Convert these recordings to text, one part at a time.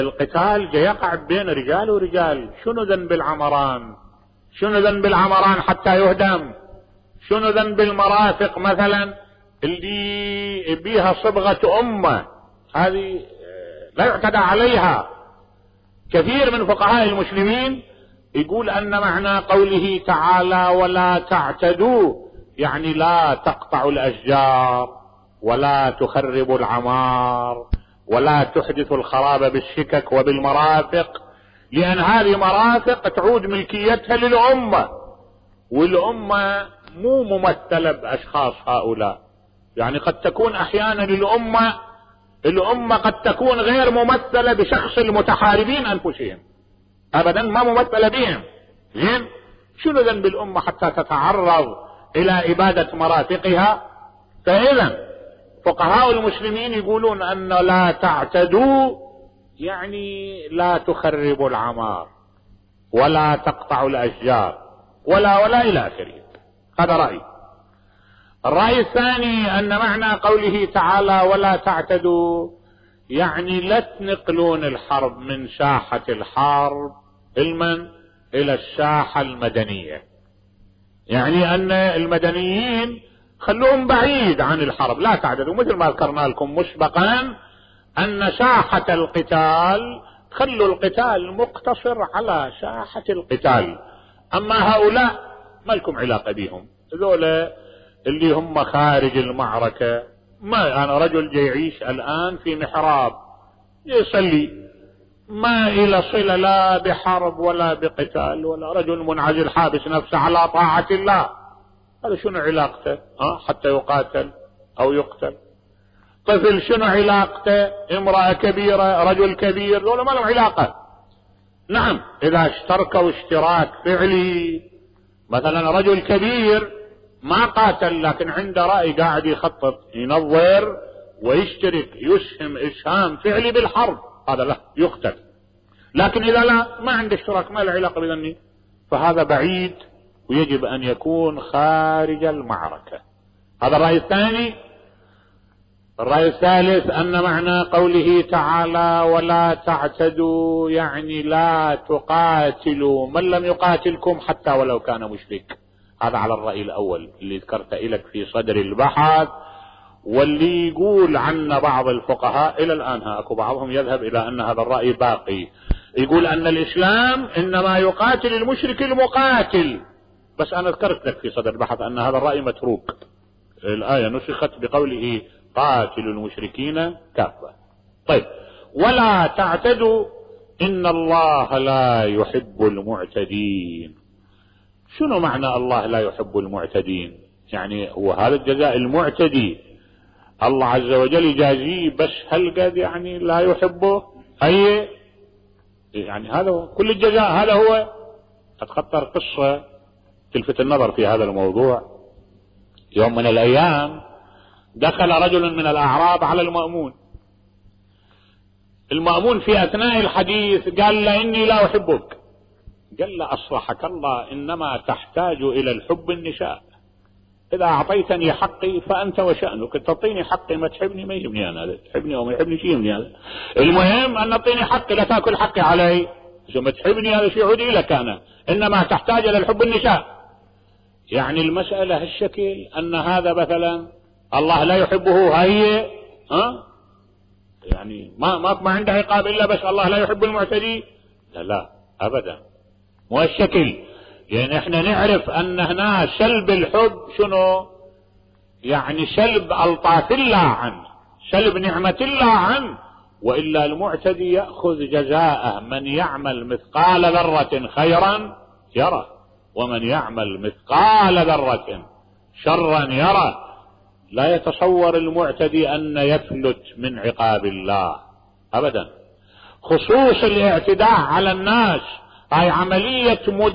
القتال يقع بين رجال ورجال. شنو ذنب العمران؟ شنو ذنب العمران حتى يهدم؟ شنو ذنب المرافق مثلا اللي بيها صبغة أمة؟ هذه لا يعتدى عليها. كثير من فقهاء المسلمين يقول أن معنى قوله تعالى ولا تعتدوا يعني لا تقطعوا الأشجار ولا تخربوا العمار ولا تحدثوا الخراب بالشكك وبالمرافق، لأن هذه مرافق تعود ملكيتها للأمة، والأمة مو ممثلة بأشخاص هؤلاء. يعني قد تكون أحيانا الأمة قد تكون غير ممثلة بشخص المتحاربين أنفسهم، أبدا ما ممثلة بهم. زين، شنو ذنب الأمة حتى تتعرض إلى إبادة مرافقها؟ فإذا فقهاء المسلمين يقولون أن لا تعتدوا يعني لا تخربوا العمار ولا تقطعوا الأشجار ولا إلى آخره. هذا رأي. الرأي الثاني أن معنى قوله تعالى ولا تعتدوا يعني لا تنقلون الحرب من ساحة الحرب إلى الساحة المدنية. يعني أن المدنيين خلوهم بعيد عن الحرب، لا تعتدوا، مثل ما ذكرنا لكم مسبقا أن ساحة القتال خلوا القتال مقتصر على ساحة القتال. أما هؤلاء ما لكم علاقة بهم، ذولا اللي هم خارج المعركة. ما أنا رجل جاي يعيش الآن في محراب يصلي، ما إلى صلة لا بحرب ولا بقتال، ولا رجل منعزل حابس نفسه على طاعة الله، هذا شنو علاقته حتى يقاتل أو يقتل؟ طفل شنو علاقته؟ امرأة كبيرة، رجل كبير، دول ما لهم علاقة. نعم إذا اشتركوا اشتراك فعلي، مثلا رجل كبير ما قاتل لكن عنده رأي قاعد يخطط ينظر ويشترك يسهم إسهام فعلي بالحرب، هذا لا يقتل. لكن إذا لا ما عنده اشتراك ما له علاقة بذني، فهذا بعيد ويجب أن يكون خارج المعركة. هذا الرأي الثاني. الرأي الثالث أن معنى قوله تعالى ولا تعتدوا يعني لا تقاتلوا من لم يقاتلكم حتى ولو كان مشرك. هذا على الرأي الأول اللي ذكرت لك في صدر البحث، واللي يقول عنا بعض الفقهاء إلى الآن اكو بعضهم يذهب إلى أن هذا الرأي باقي، يقول أن الإسلام إنما يقاتل المشرك المقاتل. بس أنا ذكرت لك في صدر البحث أن هذا الرأي متروك، الآية نسخت بقوله قاتلوا المشركين كافة. طيب ولا تعتدوا إن الله لا يحب المعتدين. شنو معنى الله لا يحب المعتدين؟ يعني هو هذا الجزاء المعتدي الله عز وجل يجازيه، بس هل قد يعني لا يحبه؟ أي يعني هذا هو كل الجزاء. هذا هو. أتخطر قصة تلفت النظر في هذا الموضوع. يوم من الأيام دخل رجل من الأعراب على المأمون. المأمون في أثناء الحديث قال له إني لا أحبك. قال له أصلحك الله إنما تحتاج إلى الحب النساء، إذا أعطيتني حقي فأنت وشأنك، تعطيني حقي ما تحبني ما يهمني أنا، تحبني أو ما يحبني شيء يهمني هذا، المهم أن تعطيني حقي لا تأكل حقي علي، إذا ما تحبني هذا شيء يعود لك أنا، إنما تحتاج إلى الحب النساء. يعني المسألة هالشكل أن هذا مثلا الله لا يحبه هي يعني ما عنده عقاب إلا بس الله لا يحب المعتدي؟ لا أبدا مو هالشكل. يعني احنا نعرف ان هنا سلب الحب شنو؟ يعني سلب الطاف الله عنه، سلب نعمة الله عنه، وإلا المعتدي يأخذ جزاءه. من يعمل مثقال ذرة خيرا يرى ومن يعمل مثقال ذرة شرا يرى. لا يتصور المعتدي أن يفلت من عقاب الله أبدا. خصوص الاعتداء على الناس هاي عملية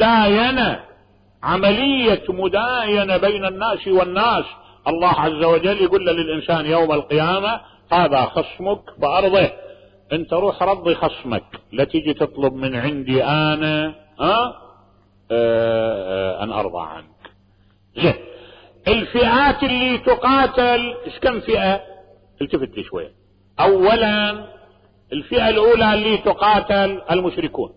مداينة بين الناس والناس. الله عز وجل يقول للإنسان يوم القيامة هذا خصمك بأرضه، انت روح رضي خصمك، لا تيجي تطلب من عندي أنا أن أرضى عنك. زين، الفئات اللي تقاتل ايش كم فئة؟ التفت لي شوية. أولا الفئة الأولى اللي تقاتل المشركون.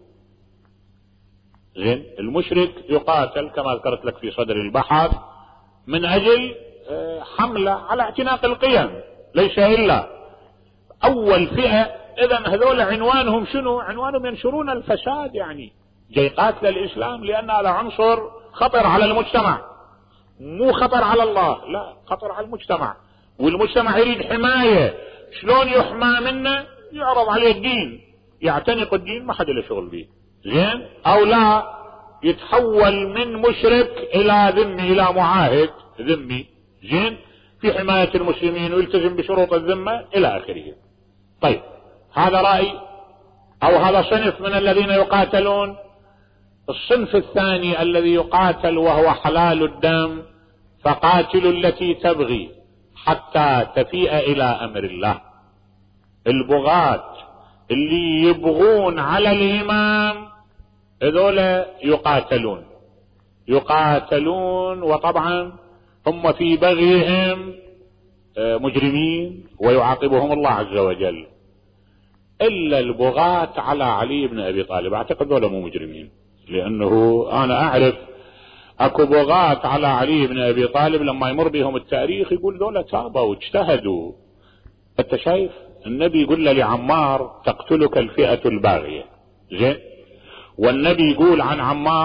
زين، المشرك يقاتل كما ذكرت لك في صدر البحث من أجل حملة على اعتناق القيم، ليس إلا. أول فئة إذن هذول عنوانهم شنو؟ عنوانهم ينشرون الفساد، يعني جاي قاتل الإسلام لأن هذا عنصر خطر على المجتمع، مو خطر على الله، لا، خطر على المجتمع، والمجتمع يريد حماية. شلون يحمى منه؟ يعرض عليه الدين، يعتنق الدين، ما حد له شغل به. زين، او لا يتحول من مشرك الى ذمي، الى معاهد ذمي، زين، في حماية المسلمين ويلتزم بشروط الذمة الى اخره. طيب، هذا رأي او هذا صنف من الذين يقاتلون. الصنف الثاني الذي يقاتل وهو حلال الدم، فقاتلوا التي تبغي حتى تفيء الى امر الله. البغاة اللي يبغون على الامام هذول يقاتلون، وطبعا هم في بغيهم مجرمين ويعاقبهم الله عز وجل، الا البغاة على علي بن ابي طالب. اعتقد ذولا مو مجرمين، لانه انا اعرف اكو بغاة على علي بن ابي طالب لما يمر بهم التاريخ يقول ذولا تابوا واجتهدوا. انت شايف النبي يقول لعمار تقتلك الفئة الباغية، زين، والنبي يقول عن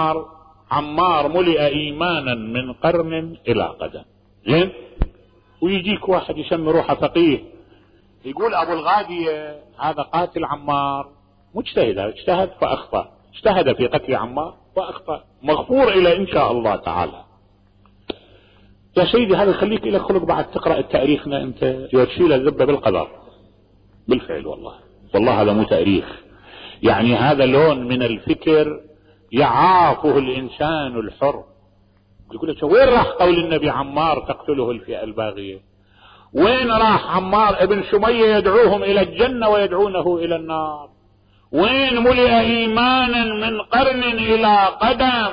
عمار ملئ ايمانا من قرن الى قدم، زين، ويجيك واحد يسمي روحه فقيه يقول ابو الغادية هذا قاتل عمار مجتهد، اجتهد فاخطأ، اجتهد في قتل عمار واخطأ، مغفور الى ان شاء الله تعالى. يا سيدي هذا يخليك الى خلق بعد تقرأ تاريخنا انت تشيل الذبة بالقدر. بالفعل والله هذا مو تاريخ، يعني هذا لون من الفكر يعافه الانسان الحر. يقول لك وين راح قول النبي عمار تقتله الفئة الباغية؟ وين راح عمار ابن سمية يدعوهم الى الجنة ويدعونه الى النار؟ وين ملئ ايمانا من قرن الى قدم؟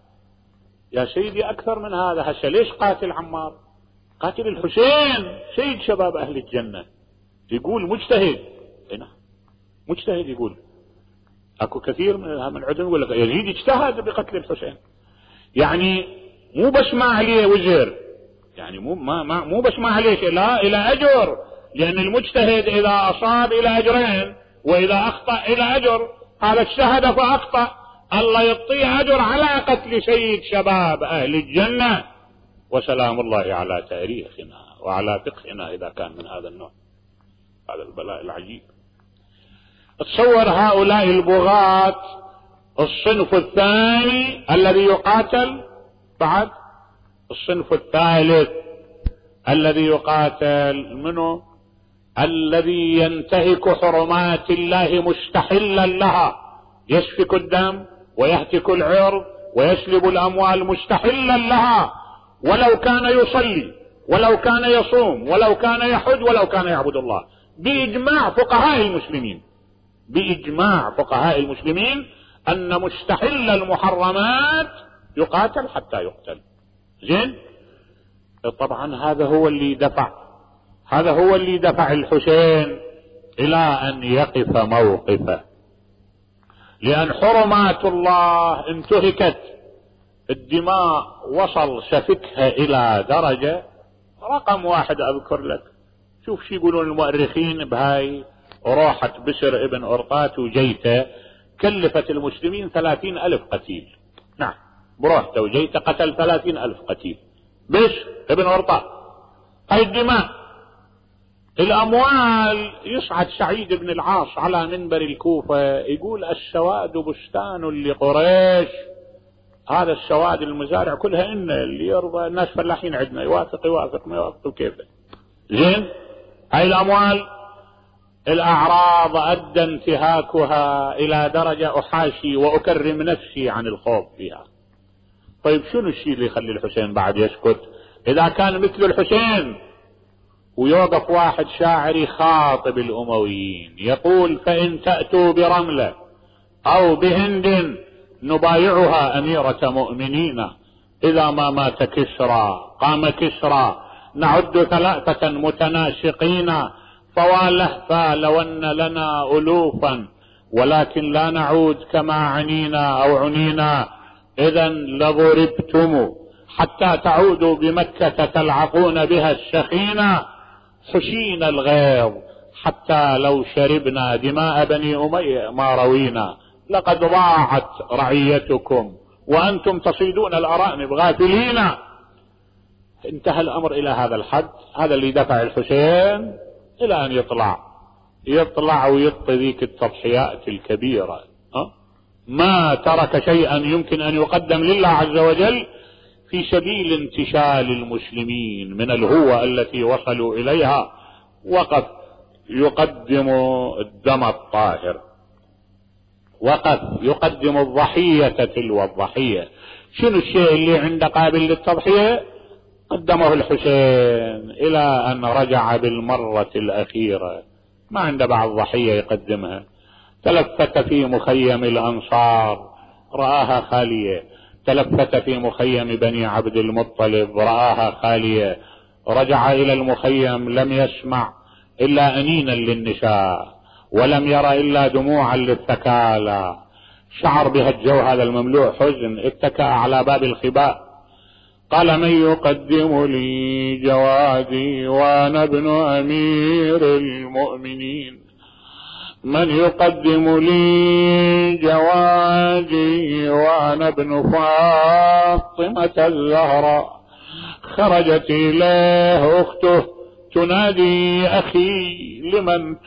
يا سيدي اكثر من هذا. هسه ليش قاتل عمار؟ قاتل الحسين سيد شباب اهل الجنة، يقول مجتهد، هنا مجتهد، يقول اكو كثير من عدم يقول لك يزيد اجتهد بقتل الحسين، يعني مو بس ما عليه وزر، يعني مو بس ما عليه شيء، لا، الى اجر، لان المجتهد اذا اصاب الى اجرين واذا اخطأ الى اجر. هذا اجتهد فاخطأ، الله يعطيه اجر على قتل سيد شباب اهل الجنة، وسلام الله على تاريخنا وعلى فقهنا اذا كان من هذا النوع. هذا البلاء العجيب. تصور هؤلاء البغاة الصنف الثاني الذي يقاتل، بعد الصنف الثالث الذي يقاتل منه الذي ينتهك حرمات الله مستحلا لها، يسفك الدم ويهتك العرض ويسلب الاموال مستحلا لها، ولو كان يصلي ولو كان يصوم ولو كان يحج ولو كان يعبد الله، بإجماع فقهاء المسلمين أن مستحل المحرمات يقاتل حتى يقتل. زين، طبعا هذا هو اللي دفع الحسين إلى أن يقف موقفه، لأن حرمات الله انتهكت، الدماء وصل سفكها إلى درجة رقم واحد أذكر لك. شوف شي يقولون المؤرخين بهاي روحة بشر ابن أرطات وجيته كلفت المسلمين 30,000 قتيل. نعم، بروحته وجيته قتل 30,000 قتيل. بشر ابن أرطات. هاي الدماء، الأموال. يصعد سعيد بن العاص على منبر الكوفة يقول السواد بستان لقريش. هذا السواد المزارع كلها إن اللي يرضى، الناس فلاحين عندنا، يوافق ما يوافق كيفه. زين، هاي الأموال الأعراض أدى انتهاكها إلى درجة أحاشي وأكرم نفسي عن الخوف فيها. طيب شنو الشيء اللي يخلي الحسين بعد يسكت؟ إذا كان مثل الحسين ويوقف واحد شاعر يخاطب الأمويين يقول فإن تأتوا برملة أو بهند نبايعها أميرة مؤمنين، إذا ما مات كسرى قام كسرى، نعد 3 متناسقين، طوى لهفا لو أن لنا ألوفا ولكن لا نعود كما عنينا أو عنينا إذا لضربتم حتى تعودوا بمكة تلعقون بها الشخينا حشين الغيظ حتى لو شربنا دماء بني أمية ما روينا لقد ضاعت رعيتكم وأنتم تصيدون الأرانب غافلين. انتهى الأمر إلى هذا الحد. هذا اللي دفع الحسين إلى أن يطلع ويعطي ذيك التضحيات الكبيرة. ما ترك شيئا يمكن أن يقدم لله عز وجل في سبيل انتشال المسلمين من الهوة التي وصلوا إليها. وقف يقدم الدم الطاهر، وقف يقدم الضحية تلو الضحية. شنو الشيء اللي عنده قابل للتضحية؟ قدمه الحسين إلى أن رجع بالمرة الأخيرة ما عنده بعض ضحية يقدمها. تلفت في مخيم الأنصار رآها خالية، تلفت في مخيم بني عبد المطلب رآها خالية، رجع إلى المخيم لم يسمع إلا أنينا للنساء ولم يرى إلا دموعا للثكالى. شعر بهالجو هذا المملوء حزن، اتكأ على باب الخباء قال من يقدم لي جوادي وأنا ابن أمير المؤمنين، من يقدم لي جوادي وأنا ابن فاطمة الزهراء. خرجت إليه أخته تنادي أخي لمن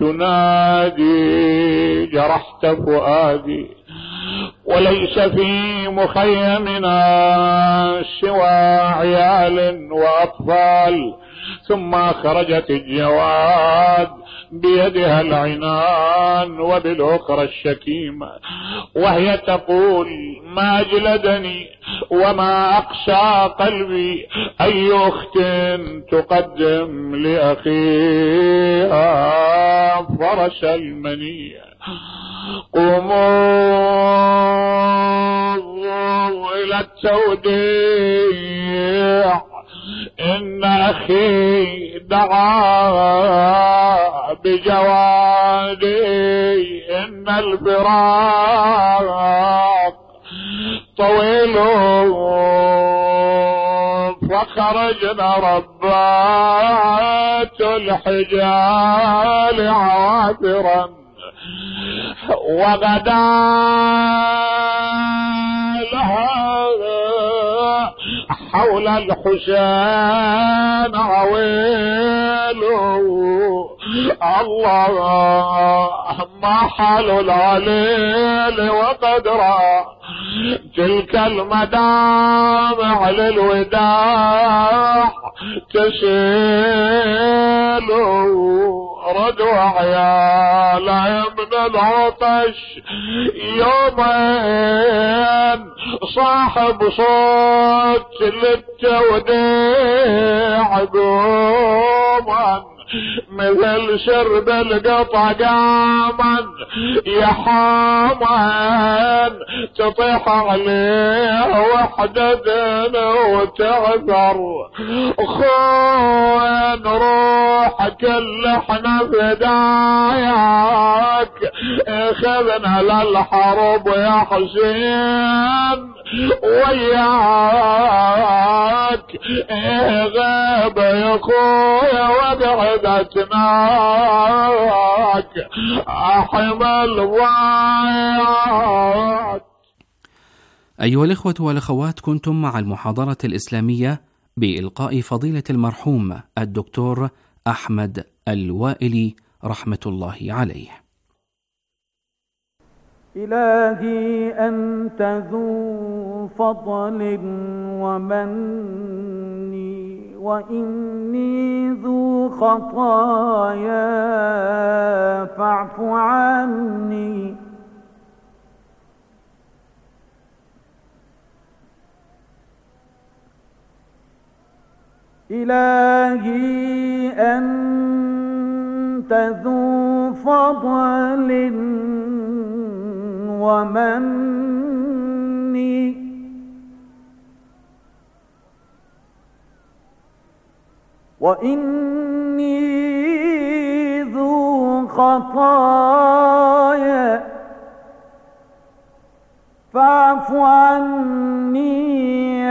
تنادي جرحت فؤادي وليس في مخيمنا سوى عيال وأطفال. ثم خرجت الجواد بيدها العنان وبالأخرى الشكيمة وهي تقول ما أجلدني وما أقسى قلبي أي أخت تقدم لأخيها فرس المنية. قوموا إلى التوديع إن أخي دعا بجوادي إن الفراق طويل. فخرجنا ربات الحجال عابرا وغدا لها حول الحسين عويل. الله ما حال العليل وقد رأى تلك المدامع للوداع تسيل. ردوا عيال من العطش يومين صاحب صوت للتوديع قوما مثل شرب القطع قاما يحاما تطيح عليه وحدة وتعذر. خوين روحك اللي احنا فداياك اخذنا للحرب يا حسين وياك غاب يا خويا وقعدتناك احمل ضايعك. أيها الإخوة والأخوات، كنتم مع المحاضرة الإسلامية بإلقاء فضيلة المرحوم الدكتور أحمد الوائلي رحمة الله عليه. إلهي أنت ذو فضل ومن وإني ذو خطايا فاعف عني. إلهي أنت ذو فضل ومن وإني ذو الخطايا فاعف عني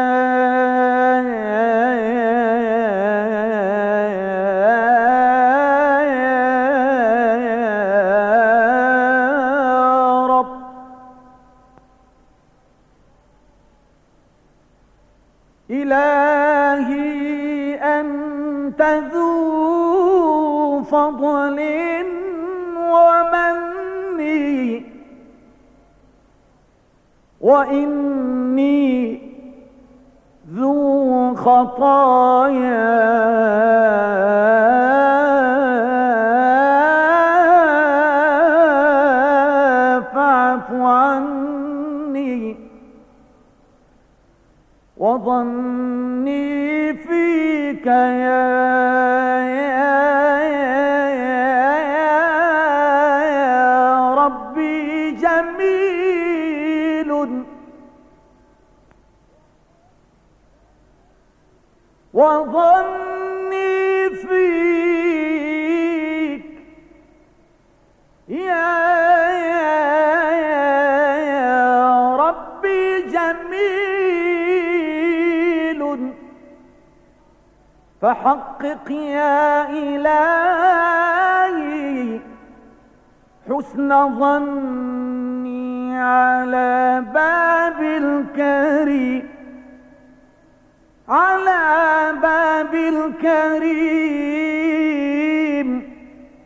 يا رب. إلهي أنت ذو فضل ومن وإني ذو خطايا فاعف عني وظني فيك يا ربي جميل وظني فيك يا ربي جميل فحقق يا إلهي حسن ظني على باب الكريم على باب الكريم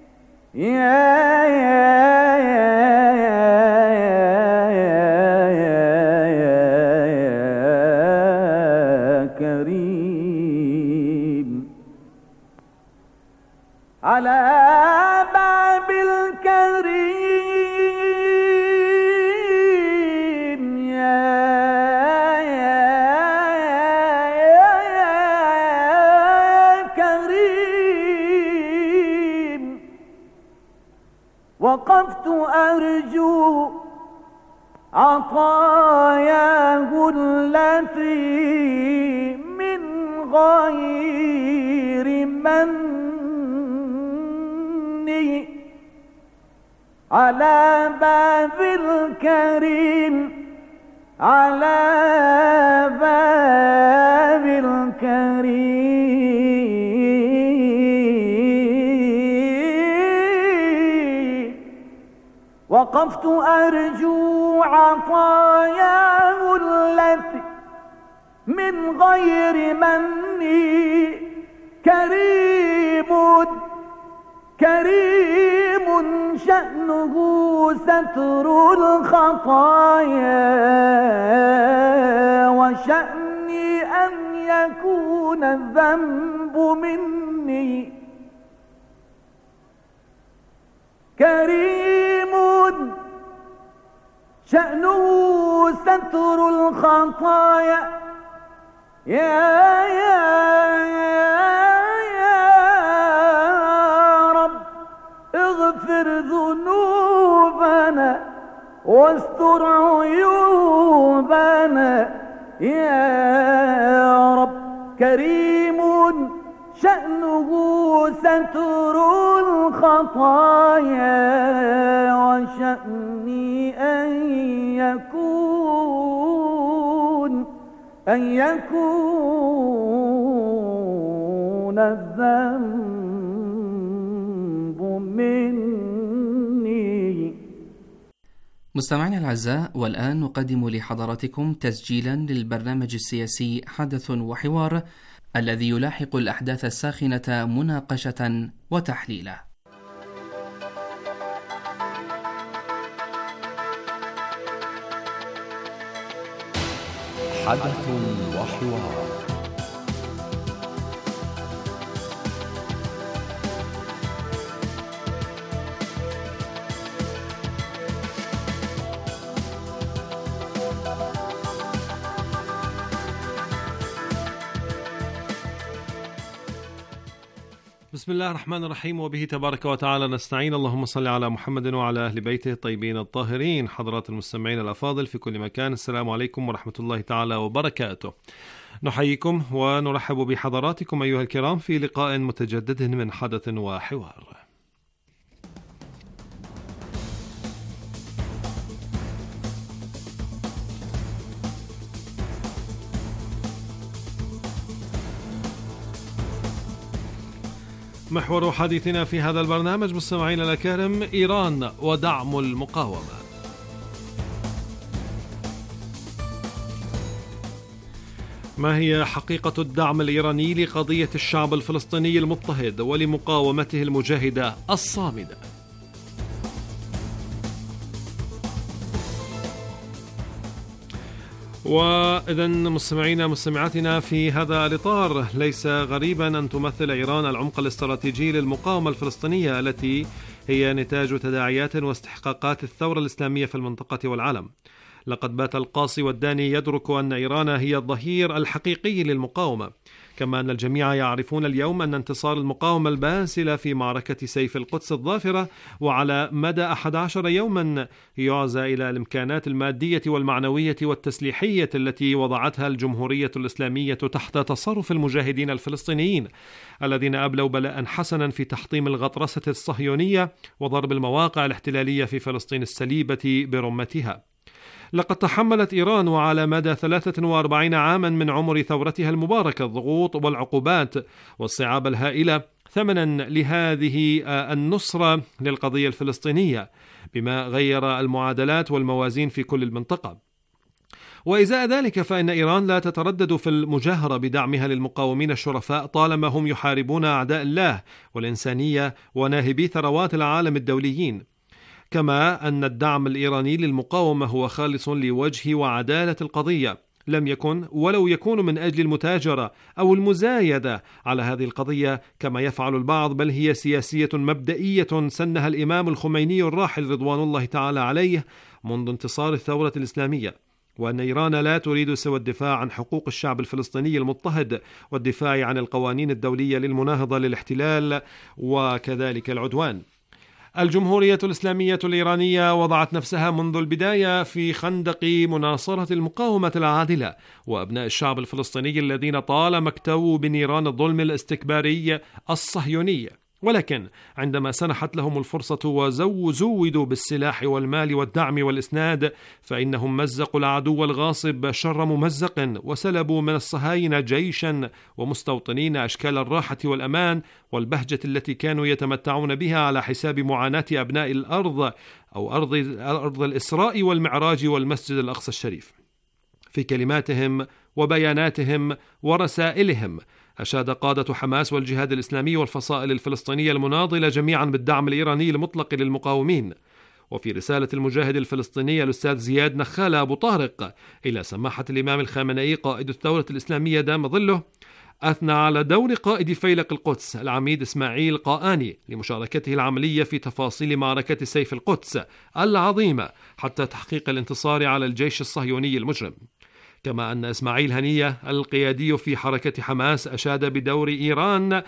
كريم على باب الكريم كريم وقفت أرجو عطاياه التي من غير مني على باب الكريم على باب الكريم وقفت أرجو عطاياه التي من غير مني كريم كريم شأنه ستر الخطايا وشأني أن يكون الذنب مني كريم شأنه ستر الخطايا يا رب اغفر ذنوبنا واستر عيوبنا يا رب كريم شأنه ستر الخطايا وشأني أن يكون الذنب مني. مستمعينا الأعزاء، والآن نقدم لحضراتكم تسجيلا للبرنامج السياسي حدث وحوار الذي يلاحق الأحداث الساخنة مناقشة وتحليلا. حدث وحوار. بسم الله الرحمن الرحيم، وبه تبارك وتعالى نستعين. اللهم صل على محمد وعلى أهل بيته الطيبين الطاهرين. حضرات المستمعين الأفاضل في كل مكان، السلام عليكم ورحمة الله تعالى وبركاته. نحييكم ونرحب بحضراتكم أيها الكرام في لقاء متجدد من حدث وحوار. محور حديثنا في هذا البرنامج مستمعينا الأكارم إيران ودعم المقاومة. ما هي حقيقة الدعم الإيراني لقضية الشعب الفلسطيني المضطهد ولمقاومته المجاهدة الصامدة؟ وإذا مستمعاتنا في هذا الإطار ليس غريبا أن تمثل إيران العمق الاستراتيجي للمقاومة الفلسطينية التي هي نتاج تداعيات واستحقاقات الثورة الإسلامية في المنطقة والعالم. لقد بات القاصي والداني يدرك أن إيران هي الظهير الحقيقي للمقاومة، كما أن الجميع يعرفون اليوم أن انتصار المقاومة الباسلة في معركة سيف القدس الظافرة وعلى مدى 11 يوما يعزى إلى الإمكانات المادية والمعنوية والتسليحية التي وضعتها الجمهورية الإسلامية تحت تصرف المجاهدين الفلسطينيين الذين أبلوا بلاء حسنا في تحطيم الغطرسة الصهيونية وضرب المواقع الاحتلالية في فلسطين السليبة برمتها. لقد تحملت إيران وعلى مدى 43 عاما من عمر ثورتها المباركة الضغوط والعقوبات والصعاب الهائلة ثمنا لهذه النصرة للقضية الفلسطينية، بما غير المعادلات والموازين في كل المنطقة. وإزاء ذلك فإن إيران لا تتردد في المجاهرة بدعمها للمقاومين الشرفاء طالما هم يحاربون أعداء الله والإنسانية وناهبي ثروات العالم الدوليين، كما أن الدعم الإيراني للمقاومة هو خالص لوجه وعدالة القضية، لم يكن ولو يكون من أجل المتاجرة أو المزايدة على هذه القضية كما يفعل البعض، بل هي سياسية مبدئية سنها الإمام الخميني الراحل رضوان الله تعالى عليه منذ انتصار الثورة الإسلامية، وأن إيران لا تريد سوى الدفاع عن حقوق الشعب الفلسطيني المضطهد والدفاع عن القوانين الدولية للمناهضة للاحتلال وكذلك العدوان. الجمهورية الإسلامية الإيرانية وضعت نفسها منذ البداية في خندق مناصرة المقاومة العادلة وأبناء الشعب الفلسطيني الذين طالما اكتووا بنيران الظلم الاستكباري الصهيوني، ولكن عندما سنحت لهم الفرصة وزودوا بالسلاح والمال والدعم والإسناد فإنهم مزقوا العدو الغاصب شر ممزق وسلبوا من الصهاينة جيشا ومستوطنين أشكال الراحة والأمان والبهجة التي كانوا يتمتعون بها على حساب معاناة أبناء الأرض أو أرض الإسراء والمعراج والمسجد الأقصى الشريف. في كلماتهم وبياناتهم ورسائلهم أشاد قادة حماس والجهاد الإسلامي والفصائل الفلسطينية المناضلة جميعا بالدعم الإيراني المطلق للمقاومين. وفي رسالة المجاهد الفلسطيني الأستاذ زياد نخالة أبو طارق إلى سماحة الإمام الخامنئي قائد الثورة الإسلامية دام ظله، أثنى على دور قائد فيلق القدس العميد إسماعيل قائاني لمشاركته العملية في تفاصيل معركة سيف القدس العظيمة حتى تحقيق الانتصار على الجيش الصهيوني المجرم. كما أن إسماعيل هنية القيادي في حركة حماس أشاد بدور إيران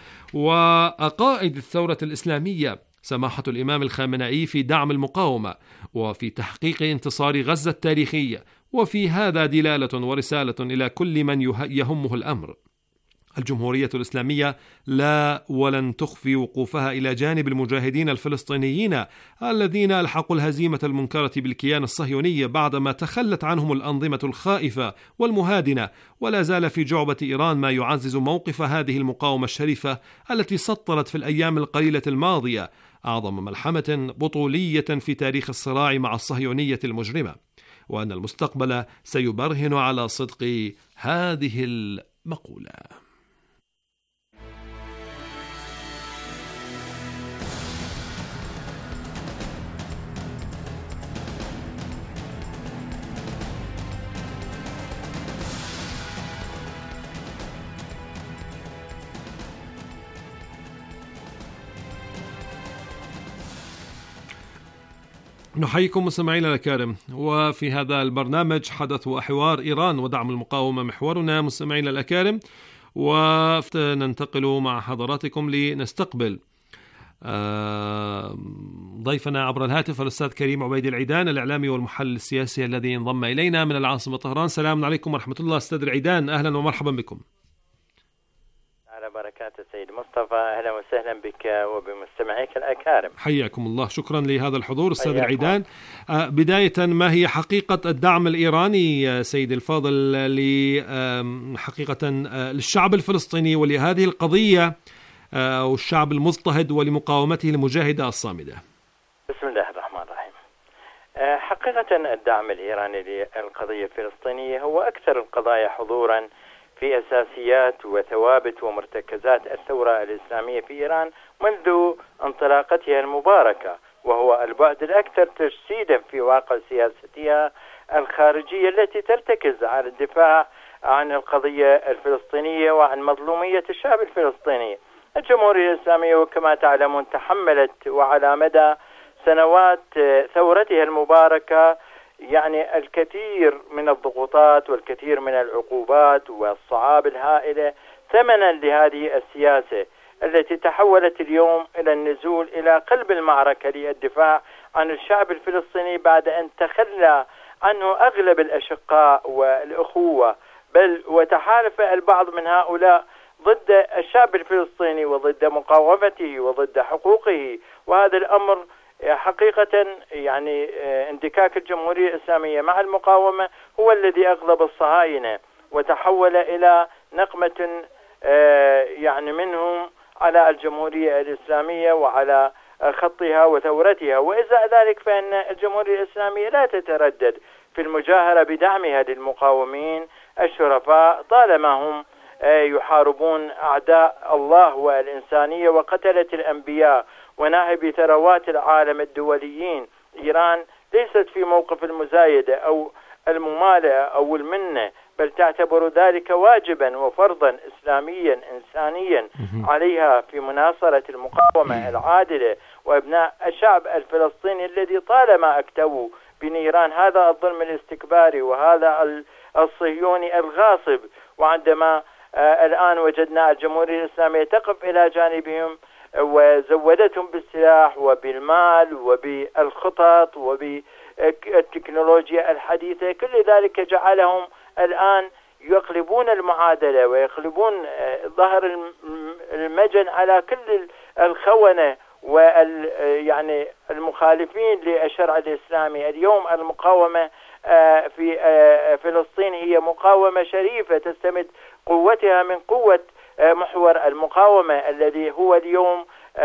وقائد الثورة الإسلامية سماحة الإمام الخامنئي في دعم المقاومة وفي تحقيق انتصار غزة التاريخية، وفي هذا دلالة ورسالة إلى كل من يهمه الأمر. الجمهورية الإسلامية لا ولن تخفي وقوفها إلى جانب المجاهدين الفلسطينيين الذين ألحقوا الهزيمة المنكرة بالكيان الصهيوني بعدما تخلت عنهم الأنظمة الخائفة والمهادنة، ولا زال في جعبة إيران ما يعزز موقف هذه المقاومة الشريفة التي سطرت في الأيام القليلة الماضية أعظم ملحمة بطولية في تاريخ الصراع مع الصهيونية المجرمة، وأن المستقبل سيبرهن على صدق هذه المقولة. نحييكم مستمعينا الكرام، وفي هذا البرنامج حدث وحوار إيران ودعم المقاومة محورنا مستمعينا الكرام، وننتقل مع حضراتكم لنستقبل ضيفنا عبر الهاتف الأستاذ كريم عبيد العيدان الإعلامي والمحلل السياسي الذي انضم إلينا من العاصمة طهران. السلام عليكم ورحمة الله أستاذ العيدان، أهلا ومرحبا بكم. على بركاته سيد مصطفى، أهلا وسهلا بك وبمستمعيك الأكارم. حياكم الله، شكرا لهذا الحضور أستاذ العيدان. بداية، ما هي حقيقة الدعم الإيراني سيد الفاضل حقيقة للشعب الفلسطيني ولهذه القضية أو الشعب المضطهد ولمقاومته المجاهدة الصامدة؟ بسم الله الرحمن الرحيم. حقيقة الدعم الإيراني للقضية الفلسطينية هو أكثر القضايا حضورا في أساسيات وثوابت ومرتكزات الثورة الإسلامية في إيران منذ انطلاقتها المباركة، وهو البعد الأكثر تجسيدا في واقع سياستها الخارجية التي ترتكز على الدفاع عن القضية الفلسطينية وعن مظلومية الشعب الفلسطيني. الجمهورية الإسلامية وكما تعلمون تحملت وعلى مدى سنوات ثورتها المباركة يعني الكثير من الضغوطات والكثير من العقوبات والصعاب الهائلة ثمنا لهذه السياسة التي تحولت اليوم إلى النزول إلى قلب المعركة للدفاع عن الشعب الفلسطيني بعد أن تخلى عنه أغلب الأشقاء والأخوة، بل وتحالف البعض من هؤلاء ضد الشعب الفلسطيني وضد مقاومته وضد حقوقه. وهذا الأمر حقيقة يعني اندكاك الجمهورية الإسلامية مع المقاومة هو الذي أغضب الصهاينة وتحول إلى نقمة يعني منهم على الجمهورية الإسلامية وعلى خطها وثورتها. وإزاء ذلك فإن الجمهورية الإسلامية لا تتردد في المجاهرة بدعمها للمقاومين الشرفاء طالما هم يحاربون أعداء الله والإنسانية وقتلة الأنبياء وناهبي ثروات العالم الدوليين. إيران ليست في موقف المزايدة أو الممالئة أو المنة، بل تعتبر ذلك واجبا وفرضا إسلاميا إنسانيا عليها في مناصرة المقاومة العادلة وأبناء الشعب الفلسطيني الذي طالما اكتووا بنيران هذا الظلم الاستكباري وهذا الصهيوني الغاصب. وعندما الآن وجدنا الجمهورية الإسلامية تقف إلى جانبهم وزودتهم بالسلاح وبالمال وبالخطط وبالتكنولوجيا الحديثة، كل ذلك جعلهم الآن يقلبون المعادلة ويقلبون ظهر المجن على كل الخونة يعني المخالفين للشرع الإسلامي. اليوم المقاومة في فلسطين هي مقاومة شريفة تستمد قوتها من قوة محور المقاومة الذي هو اليوم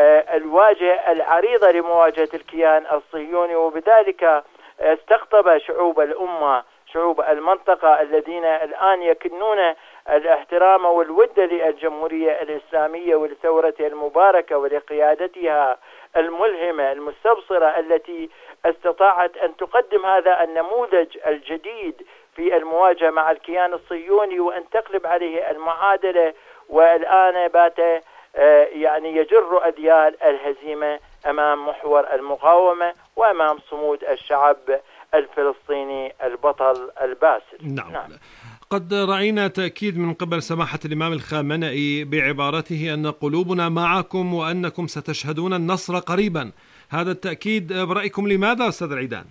الواجهة العريضة لمواجهة الكيان الصهيوني، وبذلك استقطب شعوب الأمة شعوب المنطقة الذين الآن يكنون الاحترام والود للجمهورية الإسلامية ولثورتها المباركة ولقيادتها الملهمة المستبصرة التي استطاعت أن تقدم هذا النموذج الجديد في المواجهة مع الكيان الصهيوني وأن تقلب عليه المعادلة. والآن بات يعني يجر أذيال الهزيمة أمام محور المقاومة وأمام صمود الشعب الفلسطيني البطل الباسل. نعم. قد رأينا تأكيد من قبل سماحة الإمام الخامنئي بعبارته أن قلوبنا معكم وأنكم ستشهدون النصر قريبا. هذا التأكيد برأيكم لماذا أستاذ العيدان؟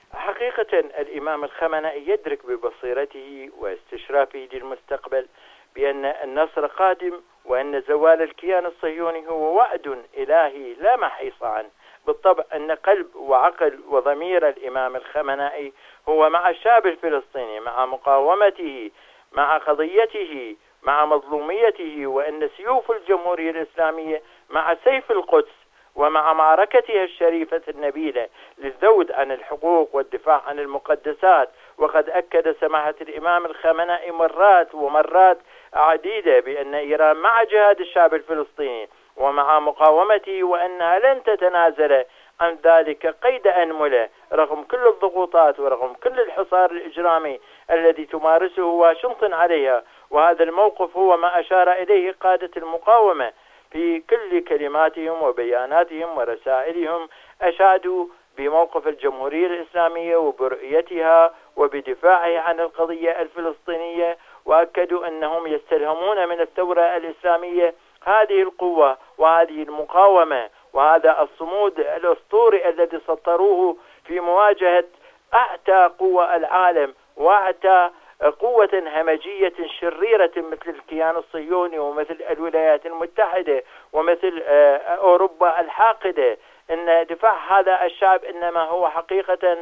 حقيقة الإمام الخامنئي يدرك ببصيرته واستشرافه للمستقبل بأن النصر قادم وأن زوال الكيان الصهيوني هو وعد إلهي لا محيص عنه. بالطبع أن قلب وعقل وضمير الإمام الخامنئي هو مع الشعب الفلسطيني، مع مقاومته، مع قضيته، مع مظلوميته، وأن سيوف الجمهورية الإسلامية مع سيف القدس ومع معركتها الشريفة النبيلة للذود عن الحقوق والدفاع عن المقدسات. وقد أكد سماحة الإمام الخامنئي مرات ومرات عديدة بأن إيران مع جهاد الشعب الفلسطيني ومع مقاومته وأنها لن تتنازل عن ذلك قيد أنملة رغم كل الضغوطات ورغم كل الحصار الإجرامي الذي تمارسه واشنطن عليها. وهذا الموقف هو ما أشار إليه قادة المقاومة في كل كلماتهم وبياناتهم ورسائلهم، أشادوا بموقف الجمهورية الإسلامية وبرؤيتها وبدفاعها عن القضية الفلسطينية، وأكدوا أنهم يستلهمون من الثورة الإسلامية هذه القوة وهذه المقاومة وهذا الصمود الأسطوري الذي سطروه في مواجهة أعتى قوة العالم وأعتى قوة همجية شريرة مثل الكيان الصهيوني ومثل الولايات المتحدة ومثل أوروبا الحاقدة. إن دفاع هذا الشعب إنما هو حقيقة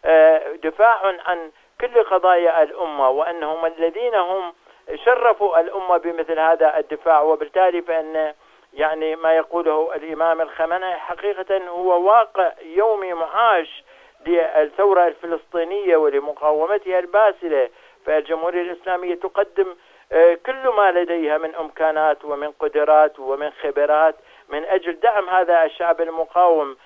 دفاع عن كل قضايا الأمة، وأنهم الذين هم شرفوا الأمة بمثل هذا الدفاع. وبالتالي فإن يعني ما يقوله الإمام الخمنائي حقيقة هو واقع يومي معاش للثورة الفلسطينية ولمقاومتها الباسلة. فالجمهورية الإسلامية تقدم كل ما لديها من إمكانات ومن قدرات ومن خبرات من أجل دعم هذا الشعب المقاوم.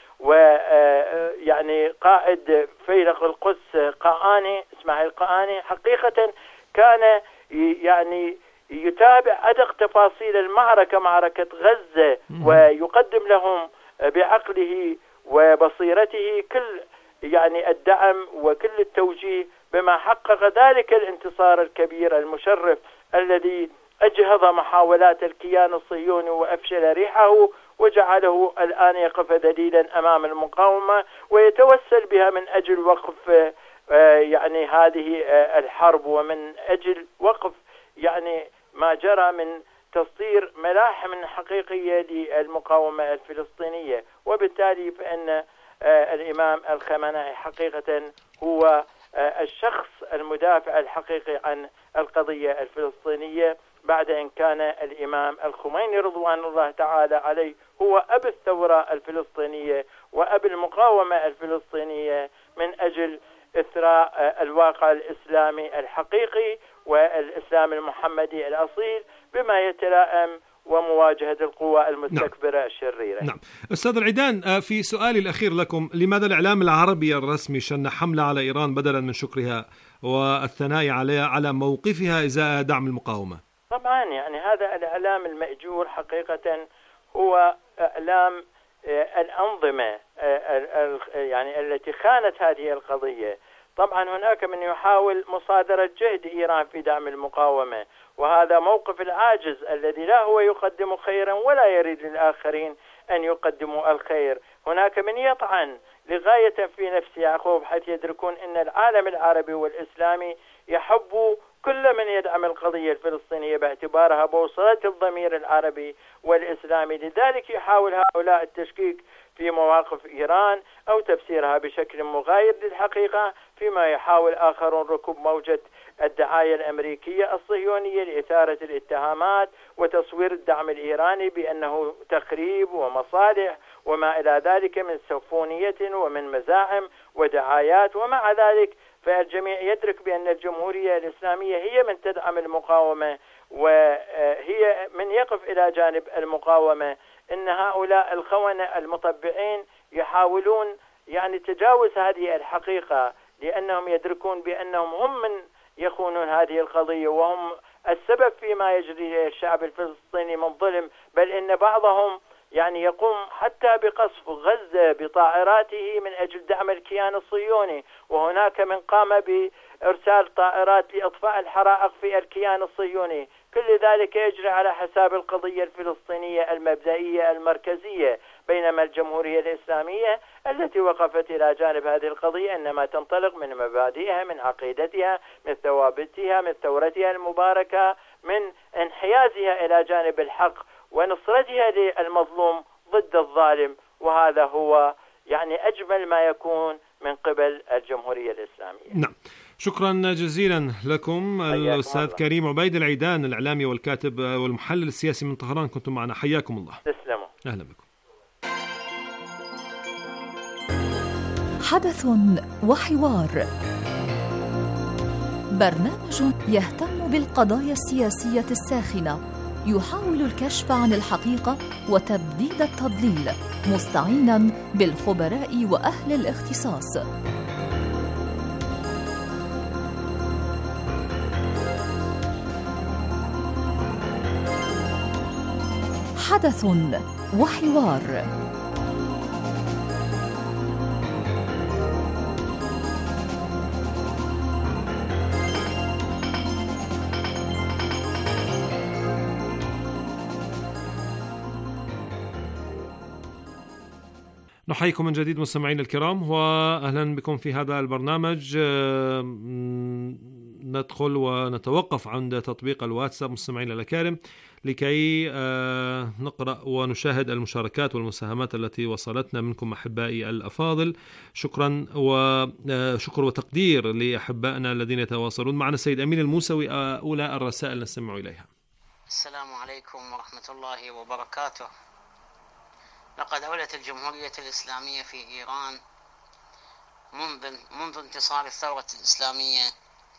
ويعني قائد فيلق القدس قاآني إسماعيل قاآني حقيقة كان يعني يتابع أدق تفاصيل المعركة، معركة غزة، ويقدم لهم بعقله وبصيرته كل يعني الدعم وكل التوجيه بما حقق ذلك الانتصار الكبير المشرف الذي أجهض محاولات الكيان الصهيوني وأفشل ريحه وجعله الآن يقف دليلا أمام المقاومة ويتوسل بها من أجل وقف يعني هذه الحرب، ومن أجل وقف يعني ما جرى من تصدير ملاحم حقيقية للمقاومة الفلسطينية. وبالتالي فإن الإمام الخمنائي حقيقة هو الشخص المدافع الحقيقي عن القضية الفلسطينية، بعد أن كان الإمام الخميني رضوان الله تعالى عليه هو أب الثورة الفلسطينية وأب المقاومة الفلسطينية من أجل إثراء الواقع الإسلامي الحقيقي والإسلام المحمدي الأصيل بما يتلائم ومواجهة القوى المستكبرة الشريرة. نعم. أستاذ العيدان، في سؤالي الأخير لكم، لماذا الإعلام العربي الرسمي شن حملة على إيران بدلا من شكرها والثناء عليها على موقفها إزاء دعم المقاومة؟ طبعا يعني هذا الإعلام المأجور حقيقة هو إعلام الأنظمة يعني التي خانت هذه القضية. طبعا هناك من يحاول مصادرة جهد إيران في دعم المقاومة، وهذا موقف العاجز الذي لا هو يقدم خيرا ولا يريد للآخرين أن يقدموا الخير. هناك من يطعن لغاية في نفس يعقوب حتى يدركون أن العالم العربي والإسلامي يحب كل من يدعم القضية الفلسطينية باعتبارها بوصلة الضمير العربي والإسلامي. لذلك يحاول هؤلاء التشكيك في مواقف إيران أو تفسيرها بشكل مغاير للحقيقة، فيما يحاول آخرون ركوب موجة الدعاية الأمريكية الصهيونية لإثارة الاتهامات وتصوير الدعم الإيراني بأنه تخريب ومصالح وما إلى ذلك من سفونية ومن مزاعم ودعايات. ومع ذلك فالجميع يدرك بأن الجمهورية الإسلامية هي من تدعم المقاومة وهي من يقف إلى جانب المقاومة. إن هؤلاء الخونة المطبعين يحاولون يعني تجاوز هذه الحقيقة، لأنهم يدركون بأنهم هم من يخونون هذه القضية وهم السبب فيما يجري الشعب الفلسطيني من ظلم، بل إن بعضهم يعني يقوم حتى بقصف غزة بطائراته من أجل دعم الكيان الصهيوني، وهناك من قام بإرسال طائرات لإطفاء الحرائق في الكيان الصهيوني. كل ذلك يجري على حساب القضية الفلسطينية المبدئية المركزية، بينما الجمهورية الإسلامية التي وقفت إلى جانب هذه القضية إنما تنطلق من مبادئها، من عقيدتها، من ثوابتها، من ثورتها المباركة، من انحيازها إلى جانب الحق ونصرتها للمظلوم ضد الظالم. وهذا هو يعني أجمل ما يكون من قبل الجمهورية الإسلامية. نعم، شكرا جزيلا لكم الأستاذ كريم عبيد العيدان، الإعلامي والكاتب والمحلل السياسي من طهران، كنتم معنا، حياكم الله. تسلموا. أهلا بكم. حدث وحوار، برنامج يهتم بالقضايا السياسية الساخنة، يحاول الكشف عن الحقيقة وتبديد التضليل، مستعينا بالخبراء وأهل الاختصاص. حدث وحوار. نحييكم من جديد مستمعين الكرام، وأهلا بكم في هذا البرنامج. ندخل ونتوقف عند تطبيق الواتساب مستمعين الأكارم لكي نقرأ ونشاهد المشاركات والمساهمات التي وصلتنا منكم أحبائي الأفاضل. شكرا وشكر وتقدير لأحبائنا الذين يتواصلون معنا. السيد أمين الموسوي، أولى الرسائل نستمع إليها. السلام عليكم ورحمة الله وبركاته. لقد أولت الجمهورية الإسلامية في إيران منذ انتصار الثورة الإسلامية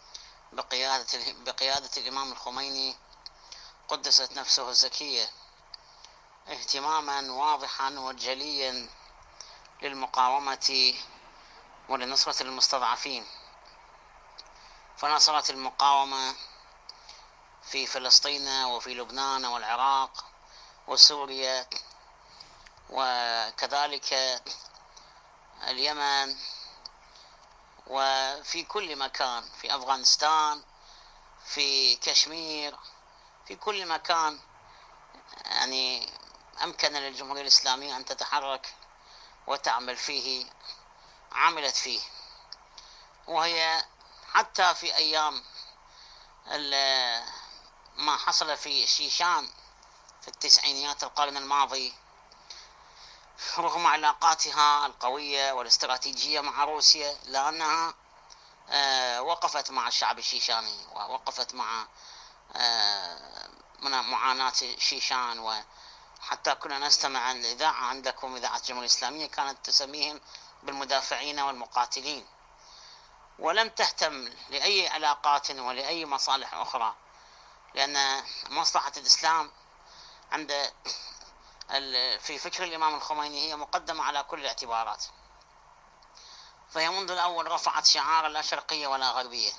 بقيادة الإمام الخميني قدست نفسه الزكية اهتماما واضحا وجليا للمقاومة ولنصرة المستضعفين، فنصرت المقاومة في فلسطين وفي لبنان والعراق وسوريا وكذلك اليمن وفي كل مكان، في أفغانستان، في كشمير، في كل مكان يعني أمكن للجمهورية الإسلامية أن تتحرك وتعمل فيه، عملت فيه. وهي حتى في أيام ما حصل في شيشان في التسعينيات القرن الماضي، رغم علاقاتها القوية والاستراتيجية مع روسيا، لأنها وقفت مع الشعب الشيشاني ووقفت مع معاناة شيشان. وحتى كنا نستمع الإذاعة عندكم، إذاعة الجمهورية الإسلامية، كانت تسميهم بالمدافعين والمقاتلين، ولم تهتم لأي علاقات ولأي مصالح أخرى، لأن مصلحة الإسلام عند في فكر الإمام الخميني هي مقدمة على كل الاعتبارات. فهي منذ الأول رفعت شعار لا شرقية ولا غربية.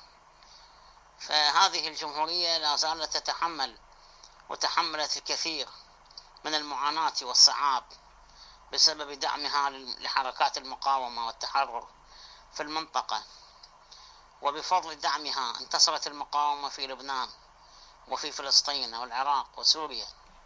فهذه الجمهورية لا زالت تتحمل وتحملت الكثير من المعاناة والصعاب بسبب دعمها لحركات المقاومة والتحرر في المنطقة. وبفضل دعمها انتصرت المقاومة في لبنان وفي فلسطين والعراق وسوريا،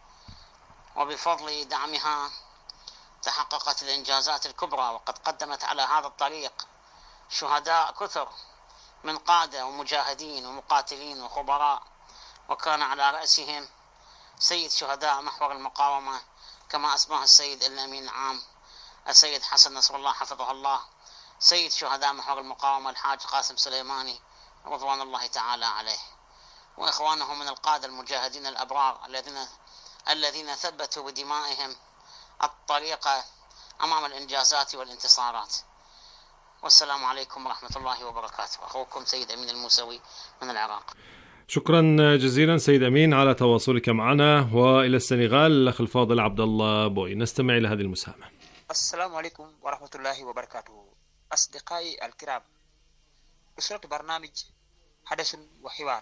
وبفضل دعمها تحققت الإنجازات الكبرى، وقد قدمت على هذا الطريق شهداء كثر من قادة ومجاهدين ومقاتلين وخبراء، وكان على رأسهم سيد شهداء محور المقاومة كما أسماه السيد الأمين العام السيد حسن نصر الله حفظه الله، سيد شهداء محور المقاومة الحاج قاسم سليماني رضوان الله تعالى عليه، وإخوانه من القادة المجاهدين الأبرار الذين ثبتوا بدمائهم الطريقة أمام الإنجازات والانتصارات. والسلام عليكم ورحمة الله وبركاته. أخوكم سيد أمين الموسوي من العراق. شكرا جزيلا سيد أمين على تواصلك معنا. وإلى السنغال الأخ الفاضل عبد الله بوي، نستمع إلى هذه المساهمة. السلام عليكم ورحمة الله وبركاته. أصدقائي الكرام، أسرة برنامج حدث وحوار،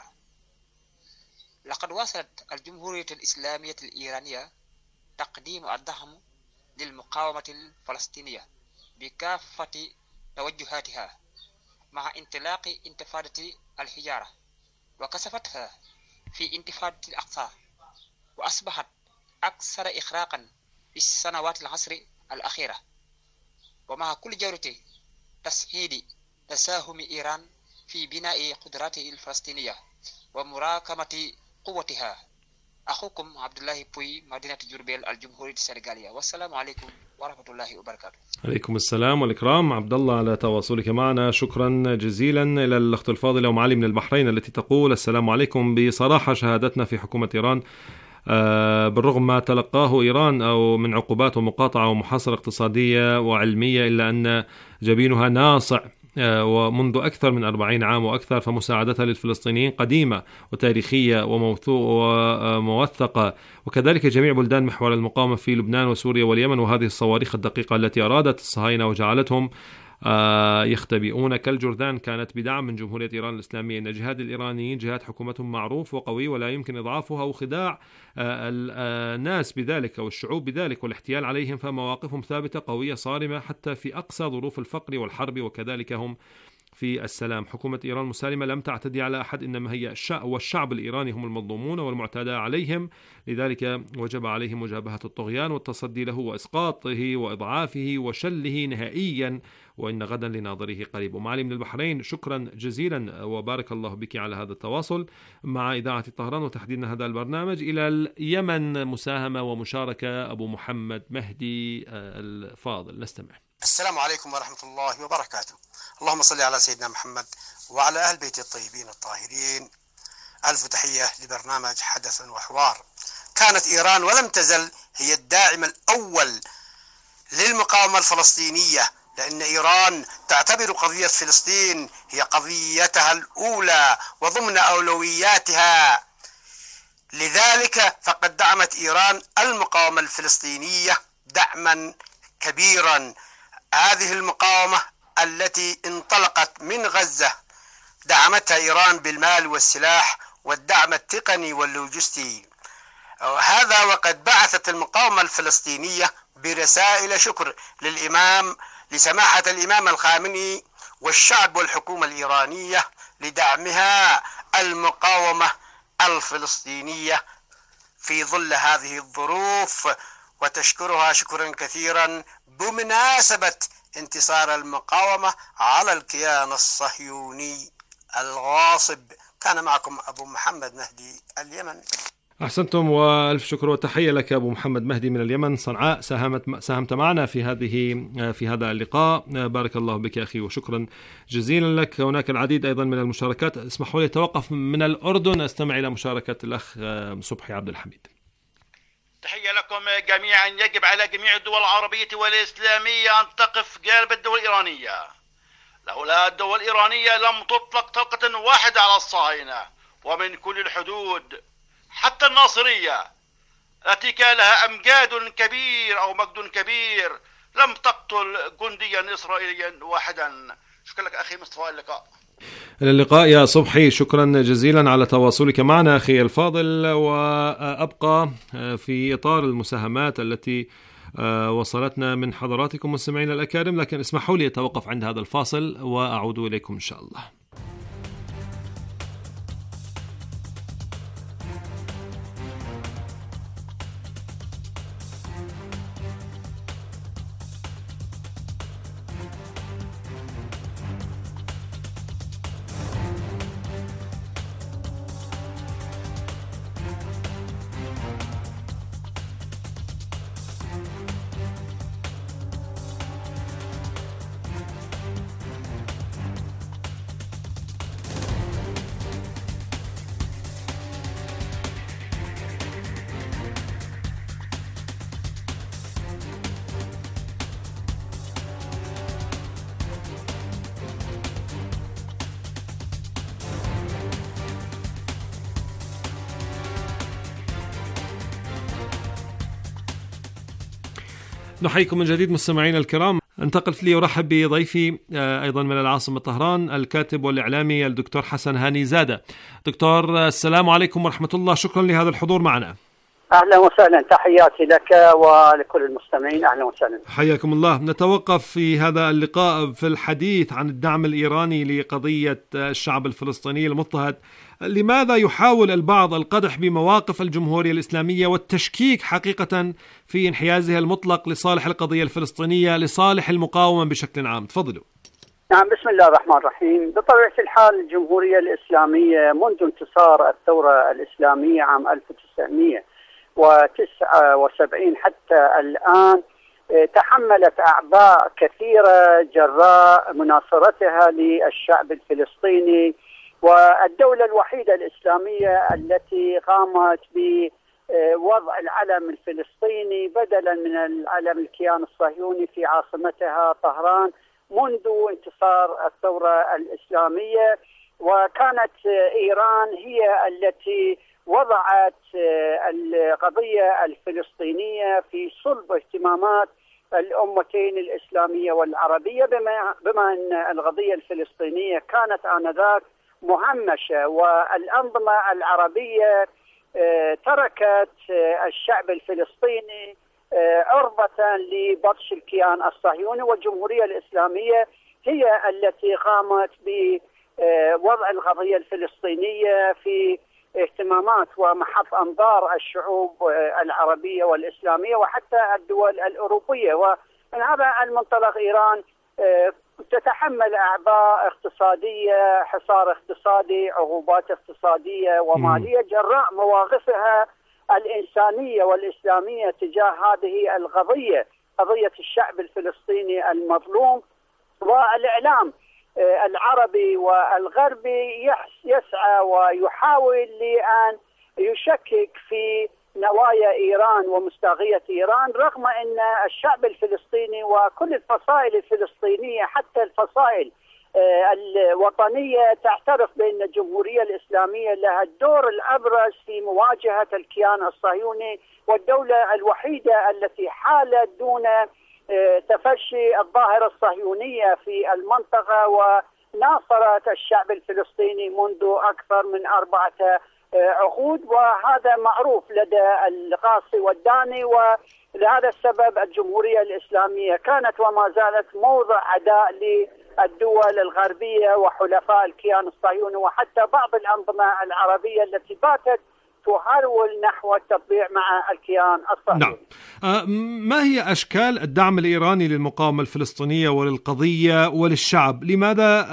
لقد واصلت الجمهورية الإسلامية الإيرانية تقديم الدعم للمقاومة الفلسطينية بكافة توجهاتها مع انطلاق انتفاضة الحجارة، وكثفتها في انتفاضة الأقصى، وأصبحت أكثر إخراقا في السنوات العشر الأخيرة. ومع كل جولة تسهيل تساهم إيران في بناء قدراته الفلسطينية ومراكمة قوتها. أخوكم عبد الله بوي، مدينة جربيل، الجمهورية السنغالية. والسلام عليكم ورحمة الله وبركاته. عليكم السلام والإكرام عبد الله على تواصلك معنا. شكرا جزيلا إلى الأخت الفاضلة أم علي من البحرين التي تقول: السلام عليكم. بصراحة شهادتنا في حكومة إيران بالرغم ما تلقاه إيران أو من عقوبات ومقاطعة ومحاصرة اقتصادية وعلمية، إلا أن جبينها ناصع ومنذ أكثر من 40 عام وأكثر، فمساعدتها للفلسطينيين قديمة وتاريخية وموثقة، وكذلك جميع بلدان محور المقاومة في لبنان وسوريا واليمن. وهذه الصواريخ الدقيقة التي أرادت الصهاينة وجعلتهم يختبئون كالجرذان كانت بدعم من جمهورية إيران الإسلامية. إن جهاد الإيرانيين جهاد حكومتهم معروف وقوي، ولا يمكن إضعافها وخداع الناس بذلك والشعوب بذلك والاحتيال عليهم، فمواقفهم ثابتة قوية صارمة حتى في أقصى ظروف الفقر والحرب، وكذلك هم في السلام. حكومة إيران مسالمة لم تعتدي على أحد، إنما هي والشعب الإيراني هم المظلومون والمعتدى عليهم، لذلك وجب عليهم مجابهة الطغيان والتصدي له وإسقاطه وإضعافه وشله نهائيا، وإن غدا لناظره قريب. معالي من البحرين، شكرا جزيلا وبارك الله بك على هذا التواصل مع إذاعة طهران وتحديدا هذا البرنامج. إلى اليمن مساهمة ومشاركة أبو محمد مهدي الفاضل، نستمع. السلام عليكم ورحمة الله وبركاته. اللهم صل على سيدنا محمد وعلى أهل بيت الطيبين الطاهرين ألف تحية لبرنامج حدث وحوار. كانت إيران ولم تزل هي الداعم الأول للمقاومة الفلسطينية، لأن إيران تعتبر قضية فلسطين هي قضيتها الأولى وضمن أولوياتها. لذلك فقد دعمت إيران المقاومة الفلسطينية دعما كبيرا. هذه المقاومة التي انطلقت من غزة دعمتها إيران بالمال والسلاح والدعم التقني واللوجستي. هذا وقد بعثت المقاومة الفلسطينية برسائل شكر لسماحة الإمام الخامنئي والشعب والحكومة الإيرانية لدعمها المقاومة الفلسطينية في ظل هذه الظروف، وتشكرها شكرا كثيرا بمناسبة انتصار المقاومة على الكيان الصهيوني الغاصب. كان معكم أبو محمد مهدي، اليمن. أحسنتم وألف شكر وتحية لك أبو محمد مهدي من اليمن صنعاء. ساهمت معنا في هذا اللقاء. بارك الله بك أخي وشكرا جزيلا لك. هناك العديد أيضا من المشاركات. اسمحوا لي توقف من الأردن أستمع إلى مشاركة الأخ صبحي عبد الحميد. تحية لكم جميعا. يجب على جميع الدول العربية والإسلامية أن تقف جانب الدول الإيرانية. لولا الدول الإيرانية لم تطلق طلقة واحدة على الصهاينة، ومن كل الحدود حتى الناصرية التي كان لها أمجاد كبير أو مجد كبير لم تقتل جنديا إسرائيليا واحدا. شكرا لك أخي مصطفى. اللقاء يا صبحي، شكرا جزيلا على تواصلك معنا أخي الفاضل. وأبقى في إطار المساهمات التي وصلتنا من حضراتكم مستمعين الأكارم، لكن اسمحوا لي أتوقف عند هذا الفاصل وأعود إليكم إن شاء الله. نحييكم من جديد مستمعين الكرام. انتقل لي ورحب بضيفي أيضا من العاصمة طهران الكاتب والإعلامي الدكتور حسن هاني زادة. دكتور السلام عليكم ورحمة الله، شكرا لهذا الحضور معنا. أهلا وسهلا، تحياتي لك ولكل المستمعين، أهلا وسهلا. حياكم الله. نتوقف في هذا اللقاء في الحديث عن الدعم الإيراني لقضية الشعب الفلسطيني المضطهد. لماذا يحاول البعض القدح بمواقف الجمهورية الإسلامية والتشكيك حقيقة في انحيازها المطلق لصالح القضية الفلسطينية، لصالح المقاومة بشكل عام؟ تفضلوا. نعم، بسم الله الرحمن الرحيم. بطبيعة الحال الجمهورية الإسلامية منذ انتصار الثورة الإسلامية عام 1979 حتى الآن تحملت أعباء كثيرة جراء مناصرتها للشعب الفلسطيني، والدولة الوحيدة الإسلامية التي قامت بوضع العلم الفلسطيني بدلا من العلم الكيان الصهيوني في عاصمتها طهران منذ انتصار الثورة الإسلامية. وكانت إيران هي التي وضعت القضية الفلسطينية في صلب اهتمامات الأمتين الإسلامية والعربية، بما أن القضية الفلسطينية كانت آنذاك مهمشة، والأنظمة العربية تركت الشعب الفلسطيني عرضة لبطش الكيان الصهيوني، والجمهورية الإسلامية هي التي قامت بوضع القضية الفلسطينية في اهتمامات ومحط أنظار الشعوب العربية والإسلامية وحتى الدول الأوروبية. ومن هذا المنطلق إيران تتحمل أعباء اقتصادية، حصار اقتصادي، عقوبات اقتصادية ومالية جراء مواقفها الإنسانية والإسلامية تجاه هذه القضية، قضية الشعب الفلسطيني المظلوم. والإعلام العربي والغربي يسعى ويحاول لأن يشكك في نوايا إيران ومصداقية إيران، رغم أن الشعب الفلسطيني وكل الفصائل الفلسطينية حتى الفصائل الوطنية تعترف بأن الجمهورية الإسلامية لها الدور الأبرز في مواجهة الكيان الصهيوني، والدولة الوحيدة التي حالت دون تفشي الظاهرة الصهيونية في المنطقة وناصرت الشعب الفلسطيني منذ أكثر من 4 عقود، وهذا معروف لدى القاصي والداني. ولهذا السبب الجمهورية الإسلامية كانت وما زالت موضع عداء للدول الغربية وحلفاء الكيان الصهيوني وحتى بعض الأنظمة العربية التي باتت تحاول نحو التطبيع مع الكيان الصهيوني. نعم. ما هي أشكال الدعم الإيراني للمقاومة الفلسطينية وللقضية وللشعب؟ لماذا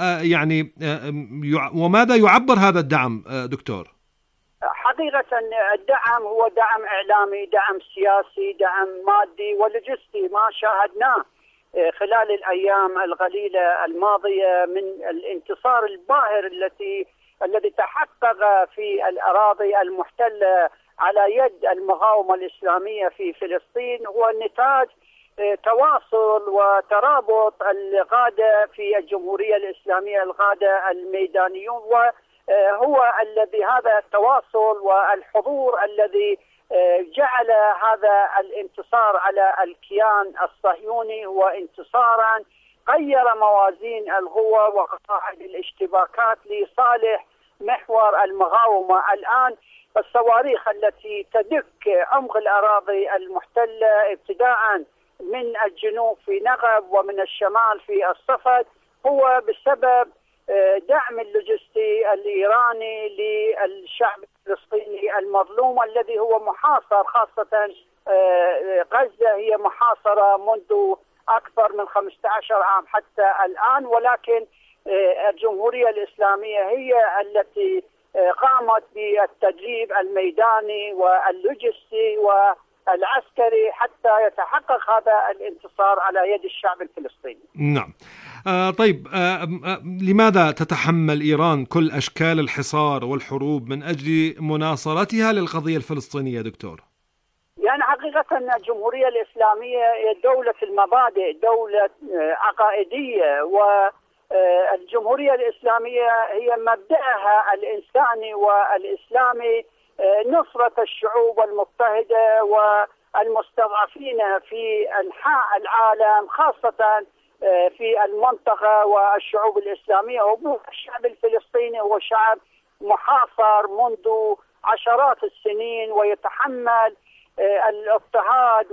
وماذا يعبر هذا الدعم دكتور؟ حقيقة الدعم هو دعم إعلامي، دعم سياسي، دعم مادي ولوجستي، ما شاهدناه خلال الأيام القليلة الماضية من الانتصار الباهر الذي تحقق في الأراضي المحتلة على يد المقاومة الإسلامية في فلسطين، هو نتاج تواصل وترابط القادة في الجمهورية الإسلامية، القادة الميدانيون، وهو الذي هذا التواصل والحضور الذي جعل هذا الانتصار على الكيان الصهيوني هو انتصارا غير موازين القوى وقواعد الاشتباكات لصالح محور المقاومة. الآن الصواريخ التي تدك عمق الأراضي المحتلة ابتداء من الجنوب في نقب ومن الشمال في الصفد هو بسبب دعم اللوجستي الإيراني للشعب الفلسطيني المظلوم الذي هو محاصر، خاصة غزة هي محاصرة منذ أكثر من 15 عام حتى الآن، ولكن الجمهورية الإسلامية هي التي قامت بالتدريب الميداني واللوجستي والعسكري حتى يتحقق هذا الانتصار على يد الشعب الفلسطيني. نعم. طيب، لماذا تتحمل إيران كل أشكال الحصار والحروب من أجل مناصرتها للقضية الفلسطينية دكتور؟ يعني حقيقة الجمهورية الإسلامية هي دولة المبادئ، دولة عقائدية، والجمهورية الإسلامية هي مبدأها الإنساني والإسلامي نصرة الشعوب المضطهدة والمستضعفين في أنحاء العالم، خاصة في المنطقة والشعوب الإسلامية. والشعب الفلسطيني هو شعب محاصر منذ عشرات السنين ويتحمل الاضطهاد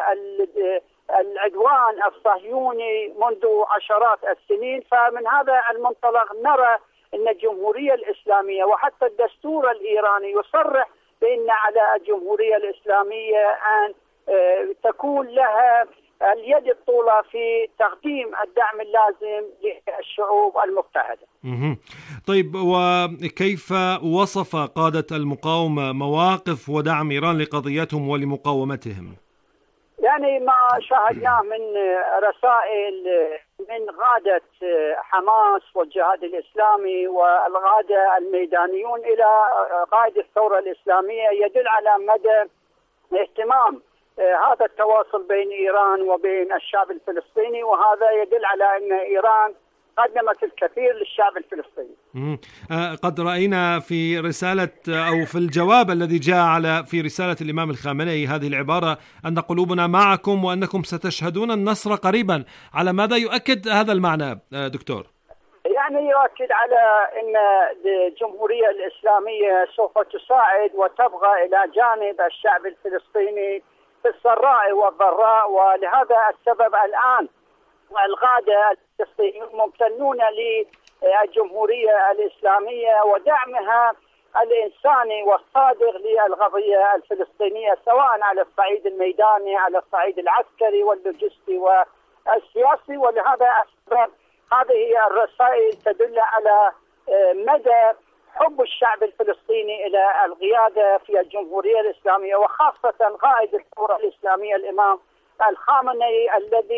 والعدوان الصهيوني منذ عشرات السنين. فمن هذا المنطلق نرى أن الجمهورية الإسلامية وحتى الدستور الإيراني يصرح بأن على الجمهورية الإسلامية أن تكون لها اليد الطولى في تقديم الدعم اللازم للشعوب المضطهدة. طيب، وكيف وصف قادة المقاومة مواقف ودعم إيران لقضيتهم ولمقاومتهم؟ يعني ما شاهدناه من رسائل من قادة حماس والجهاد الإسلامي والقادة الميدانيون إلى قائد الثورة الإسلامية يدل على مدى اهتمام هذا التواصل بين إيران وبين الشعب الفلسطيني، وهذا يدل على أن إيران قدمت الكثير للشعب الفلسطيني. قد رأينا في رسالة أو في الجواب الذي جاء في رسالة الإمام الخامنئي هذه العبارة أن قلوبنا معكم وأنكم ستشهدون النصر قريبا. على ماذا يؤكد هذا المعنى دكتور؟ يعني يؤكد على أن الجمهورية الإسلامية سوف تساعد وتبقى إلى جانب الشعب الفلسطيني في السراء والضراء، ولهذا السبب الآن القادة الفلسطينيون ممتنون للجمهورية الإسلامية ودعمها الإنساني والصادق للقضية الفلسطينية سواء على الصعيد الميداني على الصعيد العسكري واللوجستي والسياسي. ولهذا السبب هذه الرسائل تدل على مدى حب الشعب الفلسطيني إلى القيادة في الجمهورية الإسلامية، وخاصة قائد الثورة الإسلامية الإمام الخامنئي الذي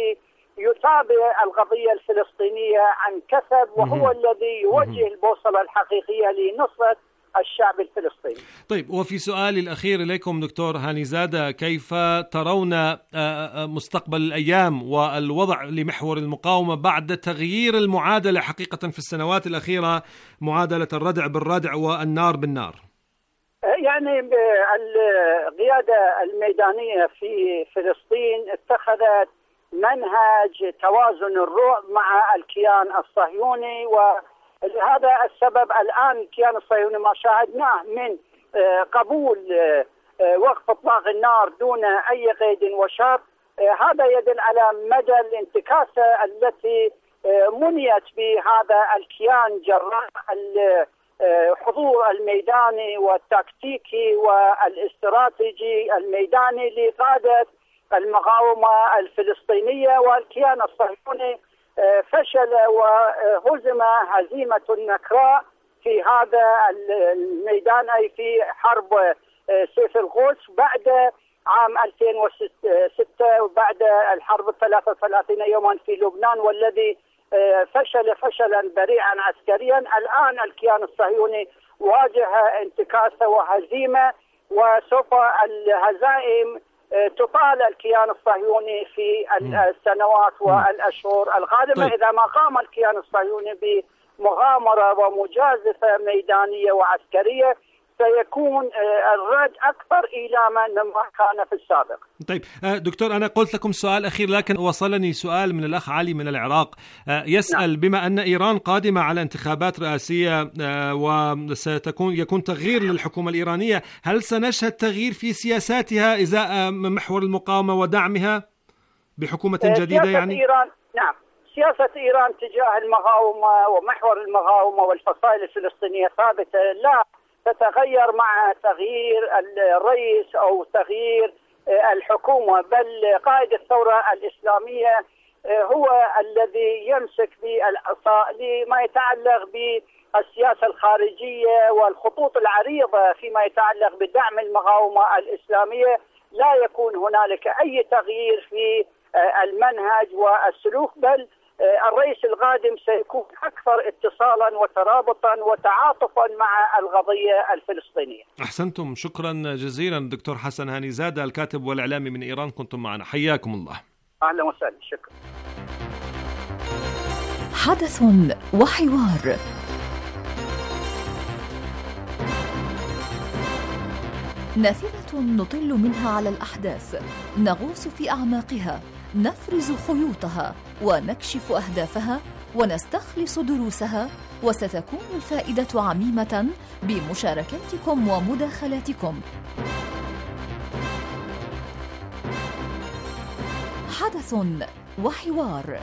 يتابع القضية الفلسطينية عن كثب، وهو الذي يوجه البوصلة الحقيقية لنصرة الشعب الفلسطيني. طيب، وفي سؤالي الأخير إليكم دكتور هانيزادة، كيف ترون مستقبل الأيام والوضع لمحور المقاومة بعد تغيير المعادلة حقيقة في السنوات الأخيرة، معادلة الردع بالردع والنار بالنار؟ يعني القيادة الميدانية في فلسطين اتخذت منهج توازن الرعب مع الكيان الصهيوني، ولهذا السبب الآن الكيان الصهيوني ما شاهدناه من قبول وقف إطلاق النار دون أي قيد وشرط، هذا يدل على مدى الانتكاسة التي منيت بهذا الكيان جراء الحضور الميداني والتكتيكي والاستراتيجي الميداني لقادة المقاومة الفلسطينية. والكيان الصهيوني فشل وهزم هزيمة نكراء في هذا الميدان، أي في حرب سيف القدس بعد عام 2006 وبعد الحرب 33 يوما في لبنان، والذي فشل فشلا ذريعا عسكريا. الآن الكيان الصهيوني واجه انتكاسة وهزيمة، وسوف الهزائم تطال الكيان الصهيوني في السنوات والأشهر القادمة. طيب. إذا ما قام الكيان الصهيوني بمغامرة ومجازفة ميدانية وعسكرية سيكون الرد أكثر إيلاما مما كان في السابق. طيب دكتور، أنا قلت لكم سؤال أخير، لكن وصلني سؤال من الأخ علي من العراق يسأل: بما أن إيران قادمة على انتخابات رئاسية يكون تغيير للحكومة الإيرانية، هل سنشهد تغيير في سياساتها إزاء محور المقاومة ودعمها بحكومة جديدة؟ يعني إيران، نعم، سياسة إيران تجاه المقاومة ومحور المقاومة والفصائل الفلسطينية ثابتة، لا تتغير مع تغيير الرئيس أو تغيير الحكومة، بل قائد الثورة الإسلامية هو الذي يمسك بالعصا لما يتعلق بالسياسة الخارجية والخطوط العريضة فيما يتعلق بدعم المقاومة الإسلامية. لا يكون هنالك أي تغيير في المنهج والسلوك، بل الرئيس القادم سيكون أكثر اتصالا وترابطا وتعاطفا مع القضية الفلسطينية. أحسنتم، شكرا جزيلا دكتور حسن هانيزادة الكاتب والإعلامي من إيران، كنتم معنا، حياكم الله. أهلا وسهلا، شكرا. حدث وحوار. نافذة نطل منها على الأحداث، نغوص في أعماقها، نفرز خيوطها ونكشف أهدافها ونستخلص دروسها، وستكون الفائدة عميمة بمشاركاتكم ومداخلاتكم. حدث وحوار.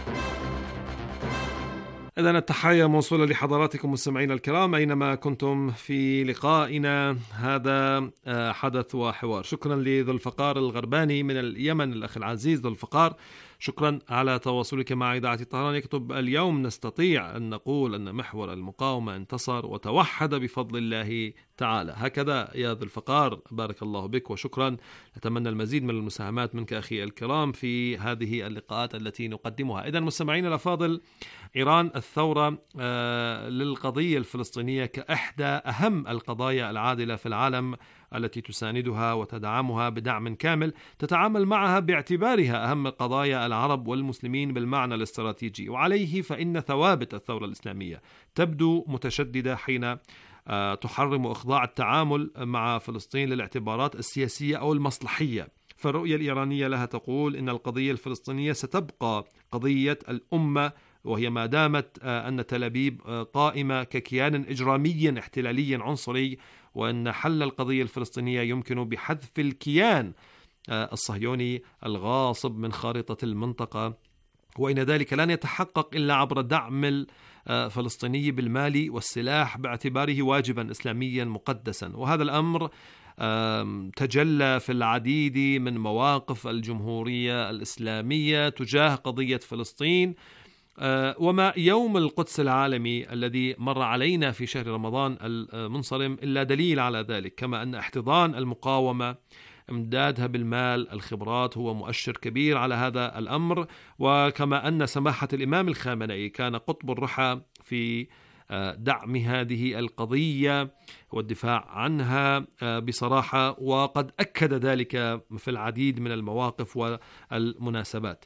إذن التحية موصولة لحضراتكم مستمعينا الكرام أينما كنتم في لقائنا هذا حدث وحوار. شكرا لذو الفقار الغرباني من اليمن، الأخ العزيز ذو الفقار، شكرا على تواصلك مع إذاعة طهران. يكتب: اليوم نستطيع أن نقول أن محور المقاومة انتصر وتوحد بفضل الله تعالى. هكذا يا ذو الفقار، بارك الله بك وشكرا. نتمنى المزيد من المساهمات منك أخي الكرام في هذه اللقاءات التي نقدمها. إذن مستمعين الأفاضل، إيران الثورة للقضية الفلسطينية كإحدى أهم القضايا العادلة في العالم التي تساندها وتدعمها بدعم كامل، تتعامل معها باعتبارها أهم قضايا العرب والمسلمين بالمعنى الاستراتيجي، وعليه فإن ثوابت الثورة الإسلامية تبدو متشددة حين تحرم إخضاع التعامل مع فلسطين للاعتبارات السياسية أو المصلحية. فالرؤية الإيرانية لها تقول إن القضية الفلسطينية ستبقى قضية الأمة، وهي ما دامت أن تل أبيب قائمة ككيان إجرامي احتلالي عنصري، وأن حل القضية الفلسطينية يمكن بحذف الكيان الصهيوني الغاصب من خارطة المنطقة، وإن ذلك لن يتحقق إلا عبر دعم الفلسطيني بالمال والسلاح باعتباره واجبا إسلاميا مقدسا. وهذا الأمر تجلى في العديد من مواقف الجمهورية الإسلامية تجاه قضية فلسطين، وما يوم القدس العالمي الذي مر علينا في شهر رمضان المنصرم إلا دليل على ذلك، كما أن احتضان المقاومة امدادها بالمال، الخبرات، هو مؤشر كبير على هذا الأمر. وكما أن سماحة الإمام الخامنئي كان قطب الرحى في دعم هذه القضية والدفاع عنها بصراحة، وقد أكد ذلك في العديد من المواقف والمناسبات.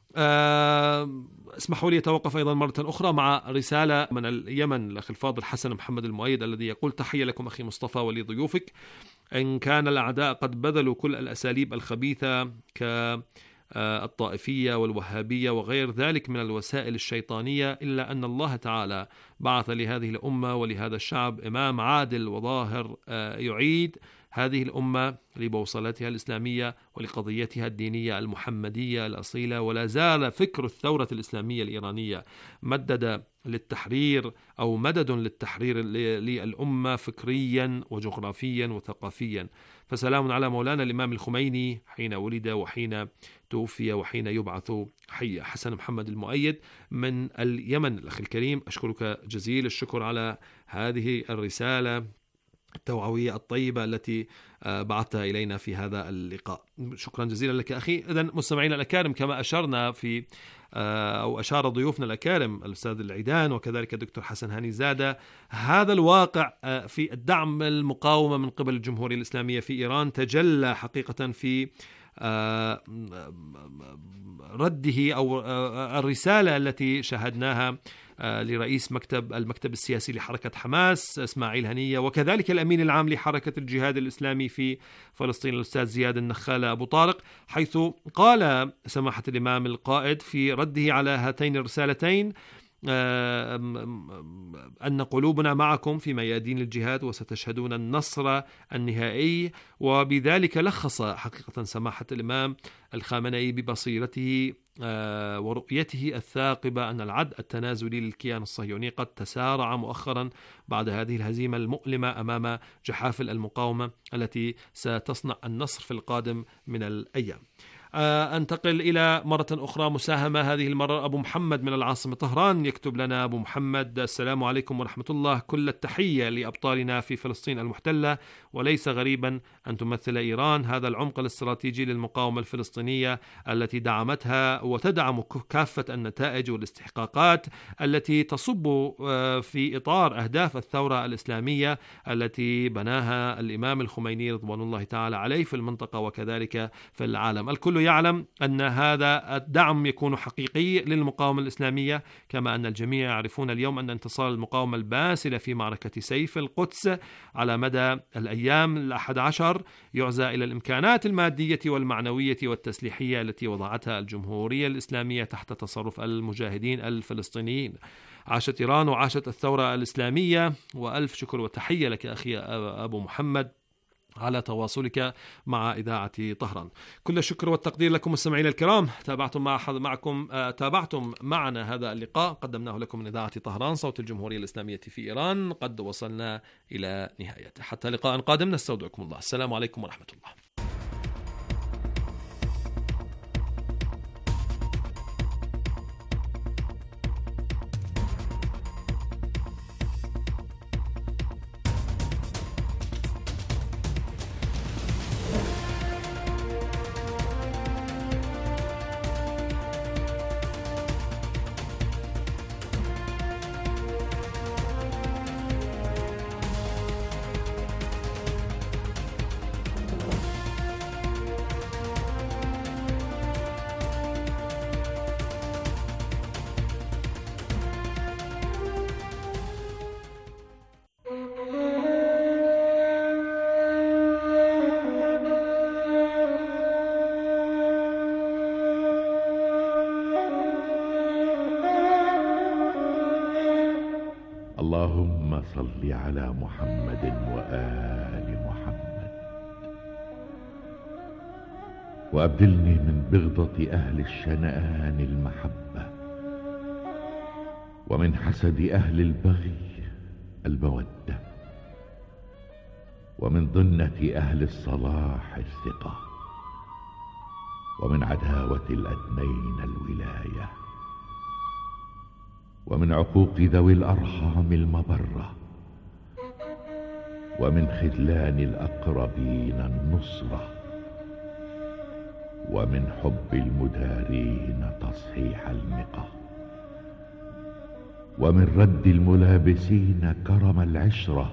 اسمحوا لي أتوقف أيضا مرة أخرى مع رسالة من اليمن الأخ الفاضل حسن محمد المؤيد، الذي يقول: تحية لكم أخي مصطفى ولضيوفك. إن كان الأعداء قد بذلوا كل الأساليب الخبيثة الطائفية والوهابية وغير ذلك من الوسائل الشيطانية، إلا أن الله تعالى بعث لهذه الأمة ولهذا الشعب إمام عادل وظاهر يعيد هذه الأمة لبوصلتها الإسلامية ولقضيتها الدينية المحمدية الأصيلة. ولا زال فكر الثورة الإسلامية الإيرانية مدد للتحرير للأمة فكريا وجغرافيا وثقافيا. فسلام على مولانا الإمام الخميني حين ولد وحين توفي وحين يبعث حيا. حسن محمد المؤيد من اليمن. الأخ الكريم، أشكرك جزيل الشكر على هذه الرسالة التوعوية الطيبة التي بعثتها إلينا في هذا اللقاء. شكرا جزيلا لك أخي. إذن مستمعينا الأكارم، كما أشرنا في أو أشار ضيوفنا الأكارم الأستاذ العيدان وكذلك الدكتور حسن هاني زادة، هذا الواقع في الدعم المقاومة من قبل الجمهورية الإسلامية في إيران تجلى حقيقة في رده أو الرسالة التي شاهدناها لرئيس المكتب السياسي لحركة حماس إسماعيل هنية، وكذلك الأمين العام لحركة الجهاد الإسلامي في فلسطين الأستاذ زياد النخالة أبو طارق، حيث قال سماحة الإمام القائد في رده على هاتين الرسالتين أن قلوبنا معكم في ميادين الجهاد وستشهدون النصر النهائي. وبذلك لخص حقيقة سماحة الإمام الخامنئي ببصيرته ورؤيته الثاقبة أن العد التنازلي للكيان الصهيوني قد تسارع مؤخرا بعد هذه الهزيمة المؤلمة أمام جحافل المقاومة التي ستصنع النصر في القادم من الأيام. أنتقل إلى مرة أخرى مساهمة، هذه المرة أبو محمد من العاصمة طهران. يكتب لنا أبو محمد: السلام عليكم ورحمة الله، كل التحية لأبطالنا في فلسطين المحتلة، وليس غريبا أن تمثل إيران هذا العمق الاستراتيجي للمقاومة الفلسطينية التي دعمتها وتدعم كافة النتائج والاستحقاقات التي تصب في إطار أهداف الثورة الإسلامية التي بناها الإمام الخميني رضوان الله تعالى عليه في المنطقة وكذلك في العالم. الكل يعلم أن هذا الدعم يكون حقيقي للمقاومة الإسلامية، كما أن الجميع يعرفون اليوم أن انتصار المقاومة الباسلة في معركة سيف القدس على مدى الأيام 11 يعزى إلى الإمكانات المادية والمعنوية والتسليحية التي وضعتها الجمهورية الإسلامية تحت تصرف المجاهدين الفلسطينيين. عاشت إيران وعاشت الثورة الإسلامية، وألف شكر وتحية لك أخي أبو محمد على تواصلك مع إذاعة طهران. كل الشكر والتقدير لكم مستمعين الكرام. تابعتم معنا هذا اللقاء قدمناه لكم من إذاعة طهران صوت الجمهورية الإسلامية في إيران. قد وصلنا إلى نهايته، حتى لقاء قادم نستودعكم الله. السلام عليكم ورحمة الله. اللهم صل على محمد وآل محمد، وأبدلني من بغضة أهل الشنآن المحبة، ومن حسد أهل البغي المودة، ومن ضنة أهل الصلاح الثقة، ومن عداوة الأدنين الولاية، ومن عقوق ذوي الأرحام المبرة، ومن خذلان الأقربين النصرة، ومن حب المدارين تصحيح المقى، ومن رد الملابسين كرم العشرة،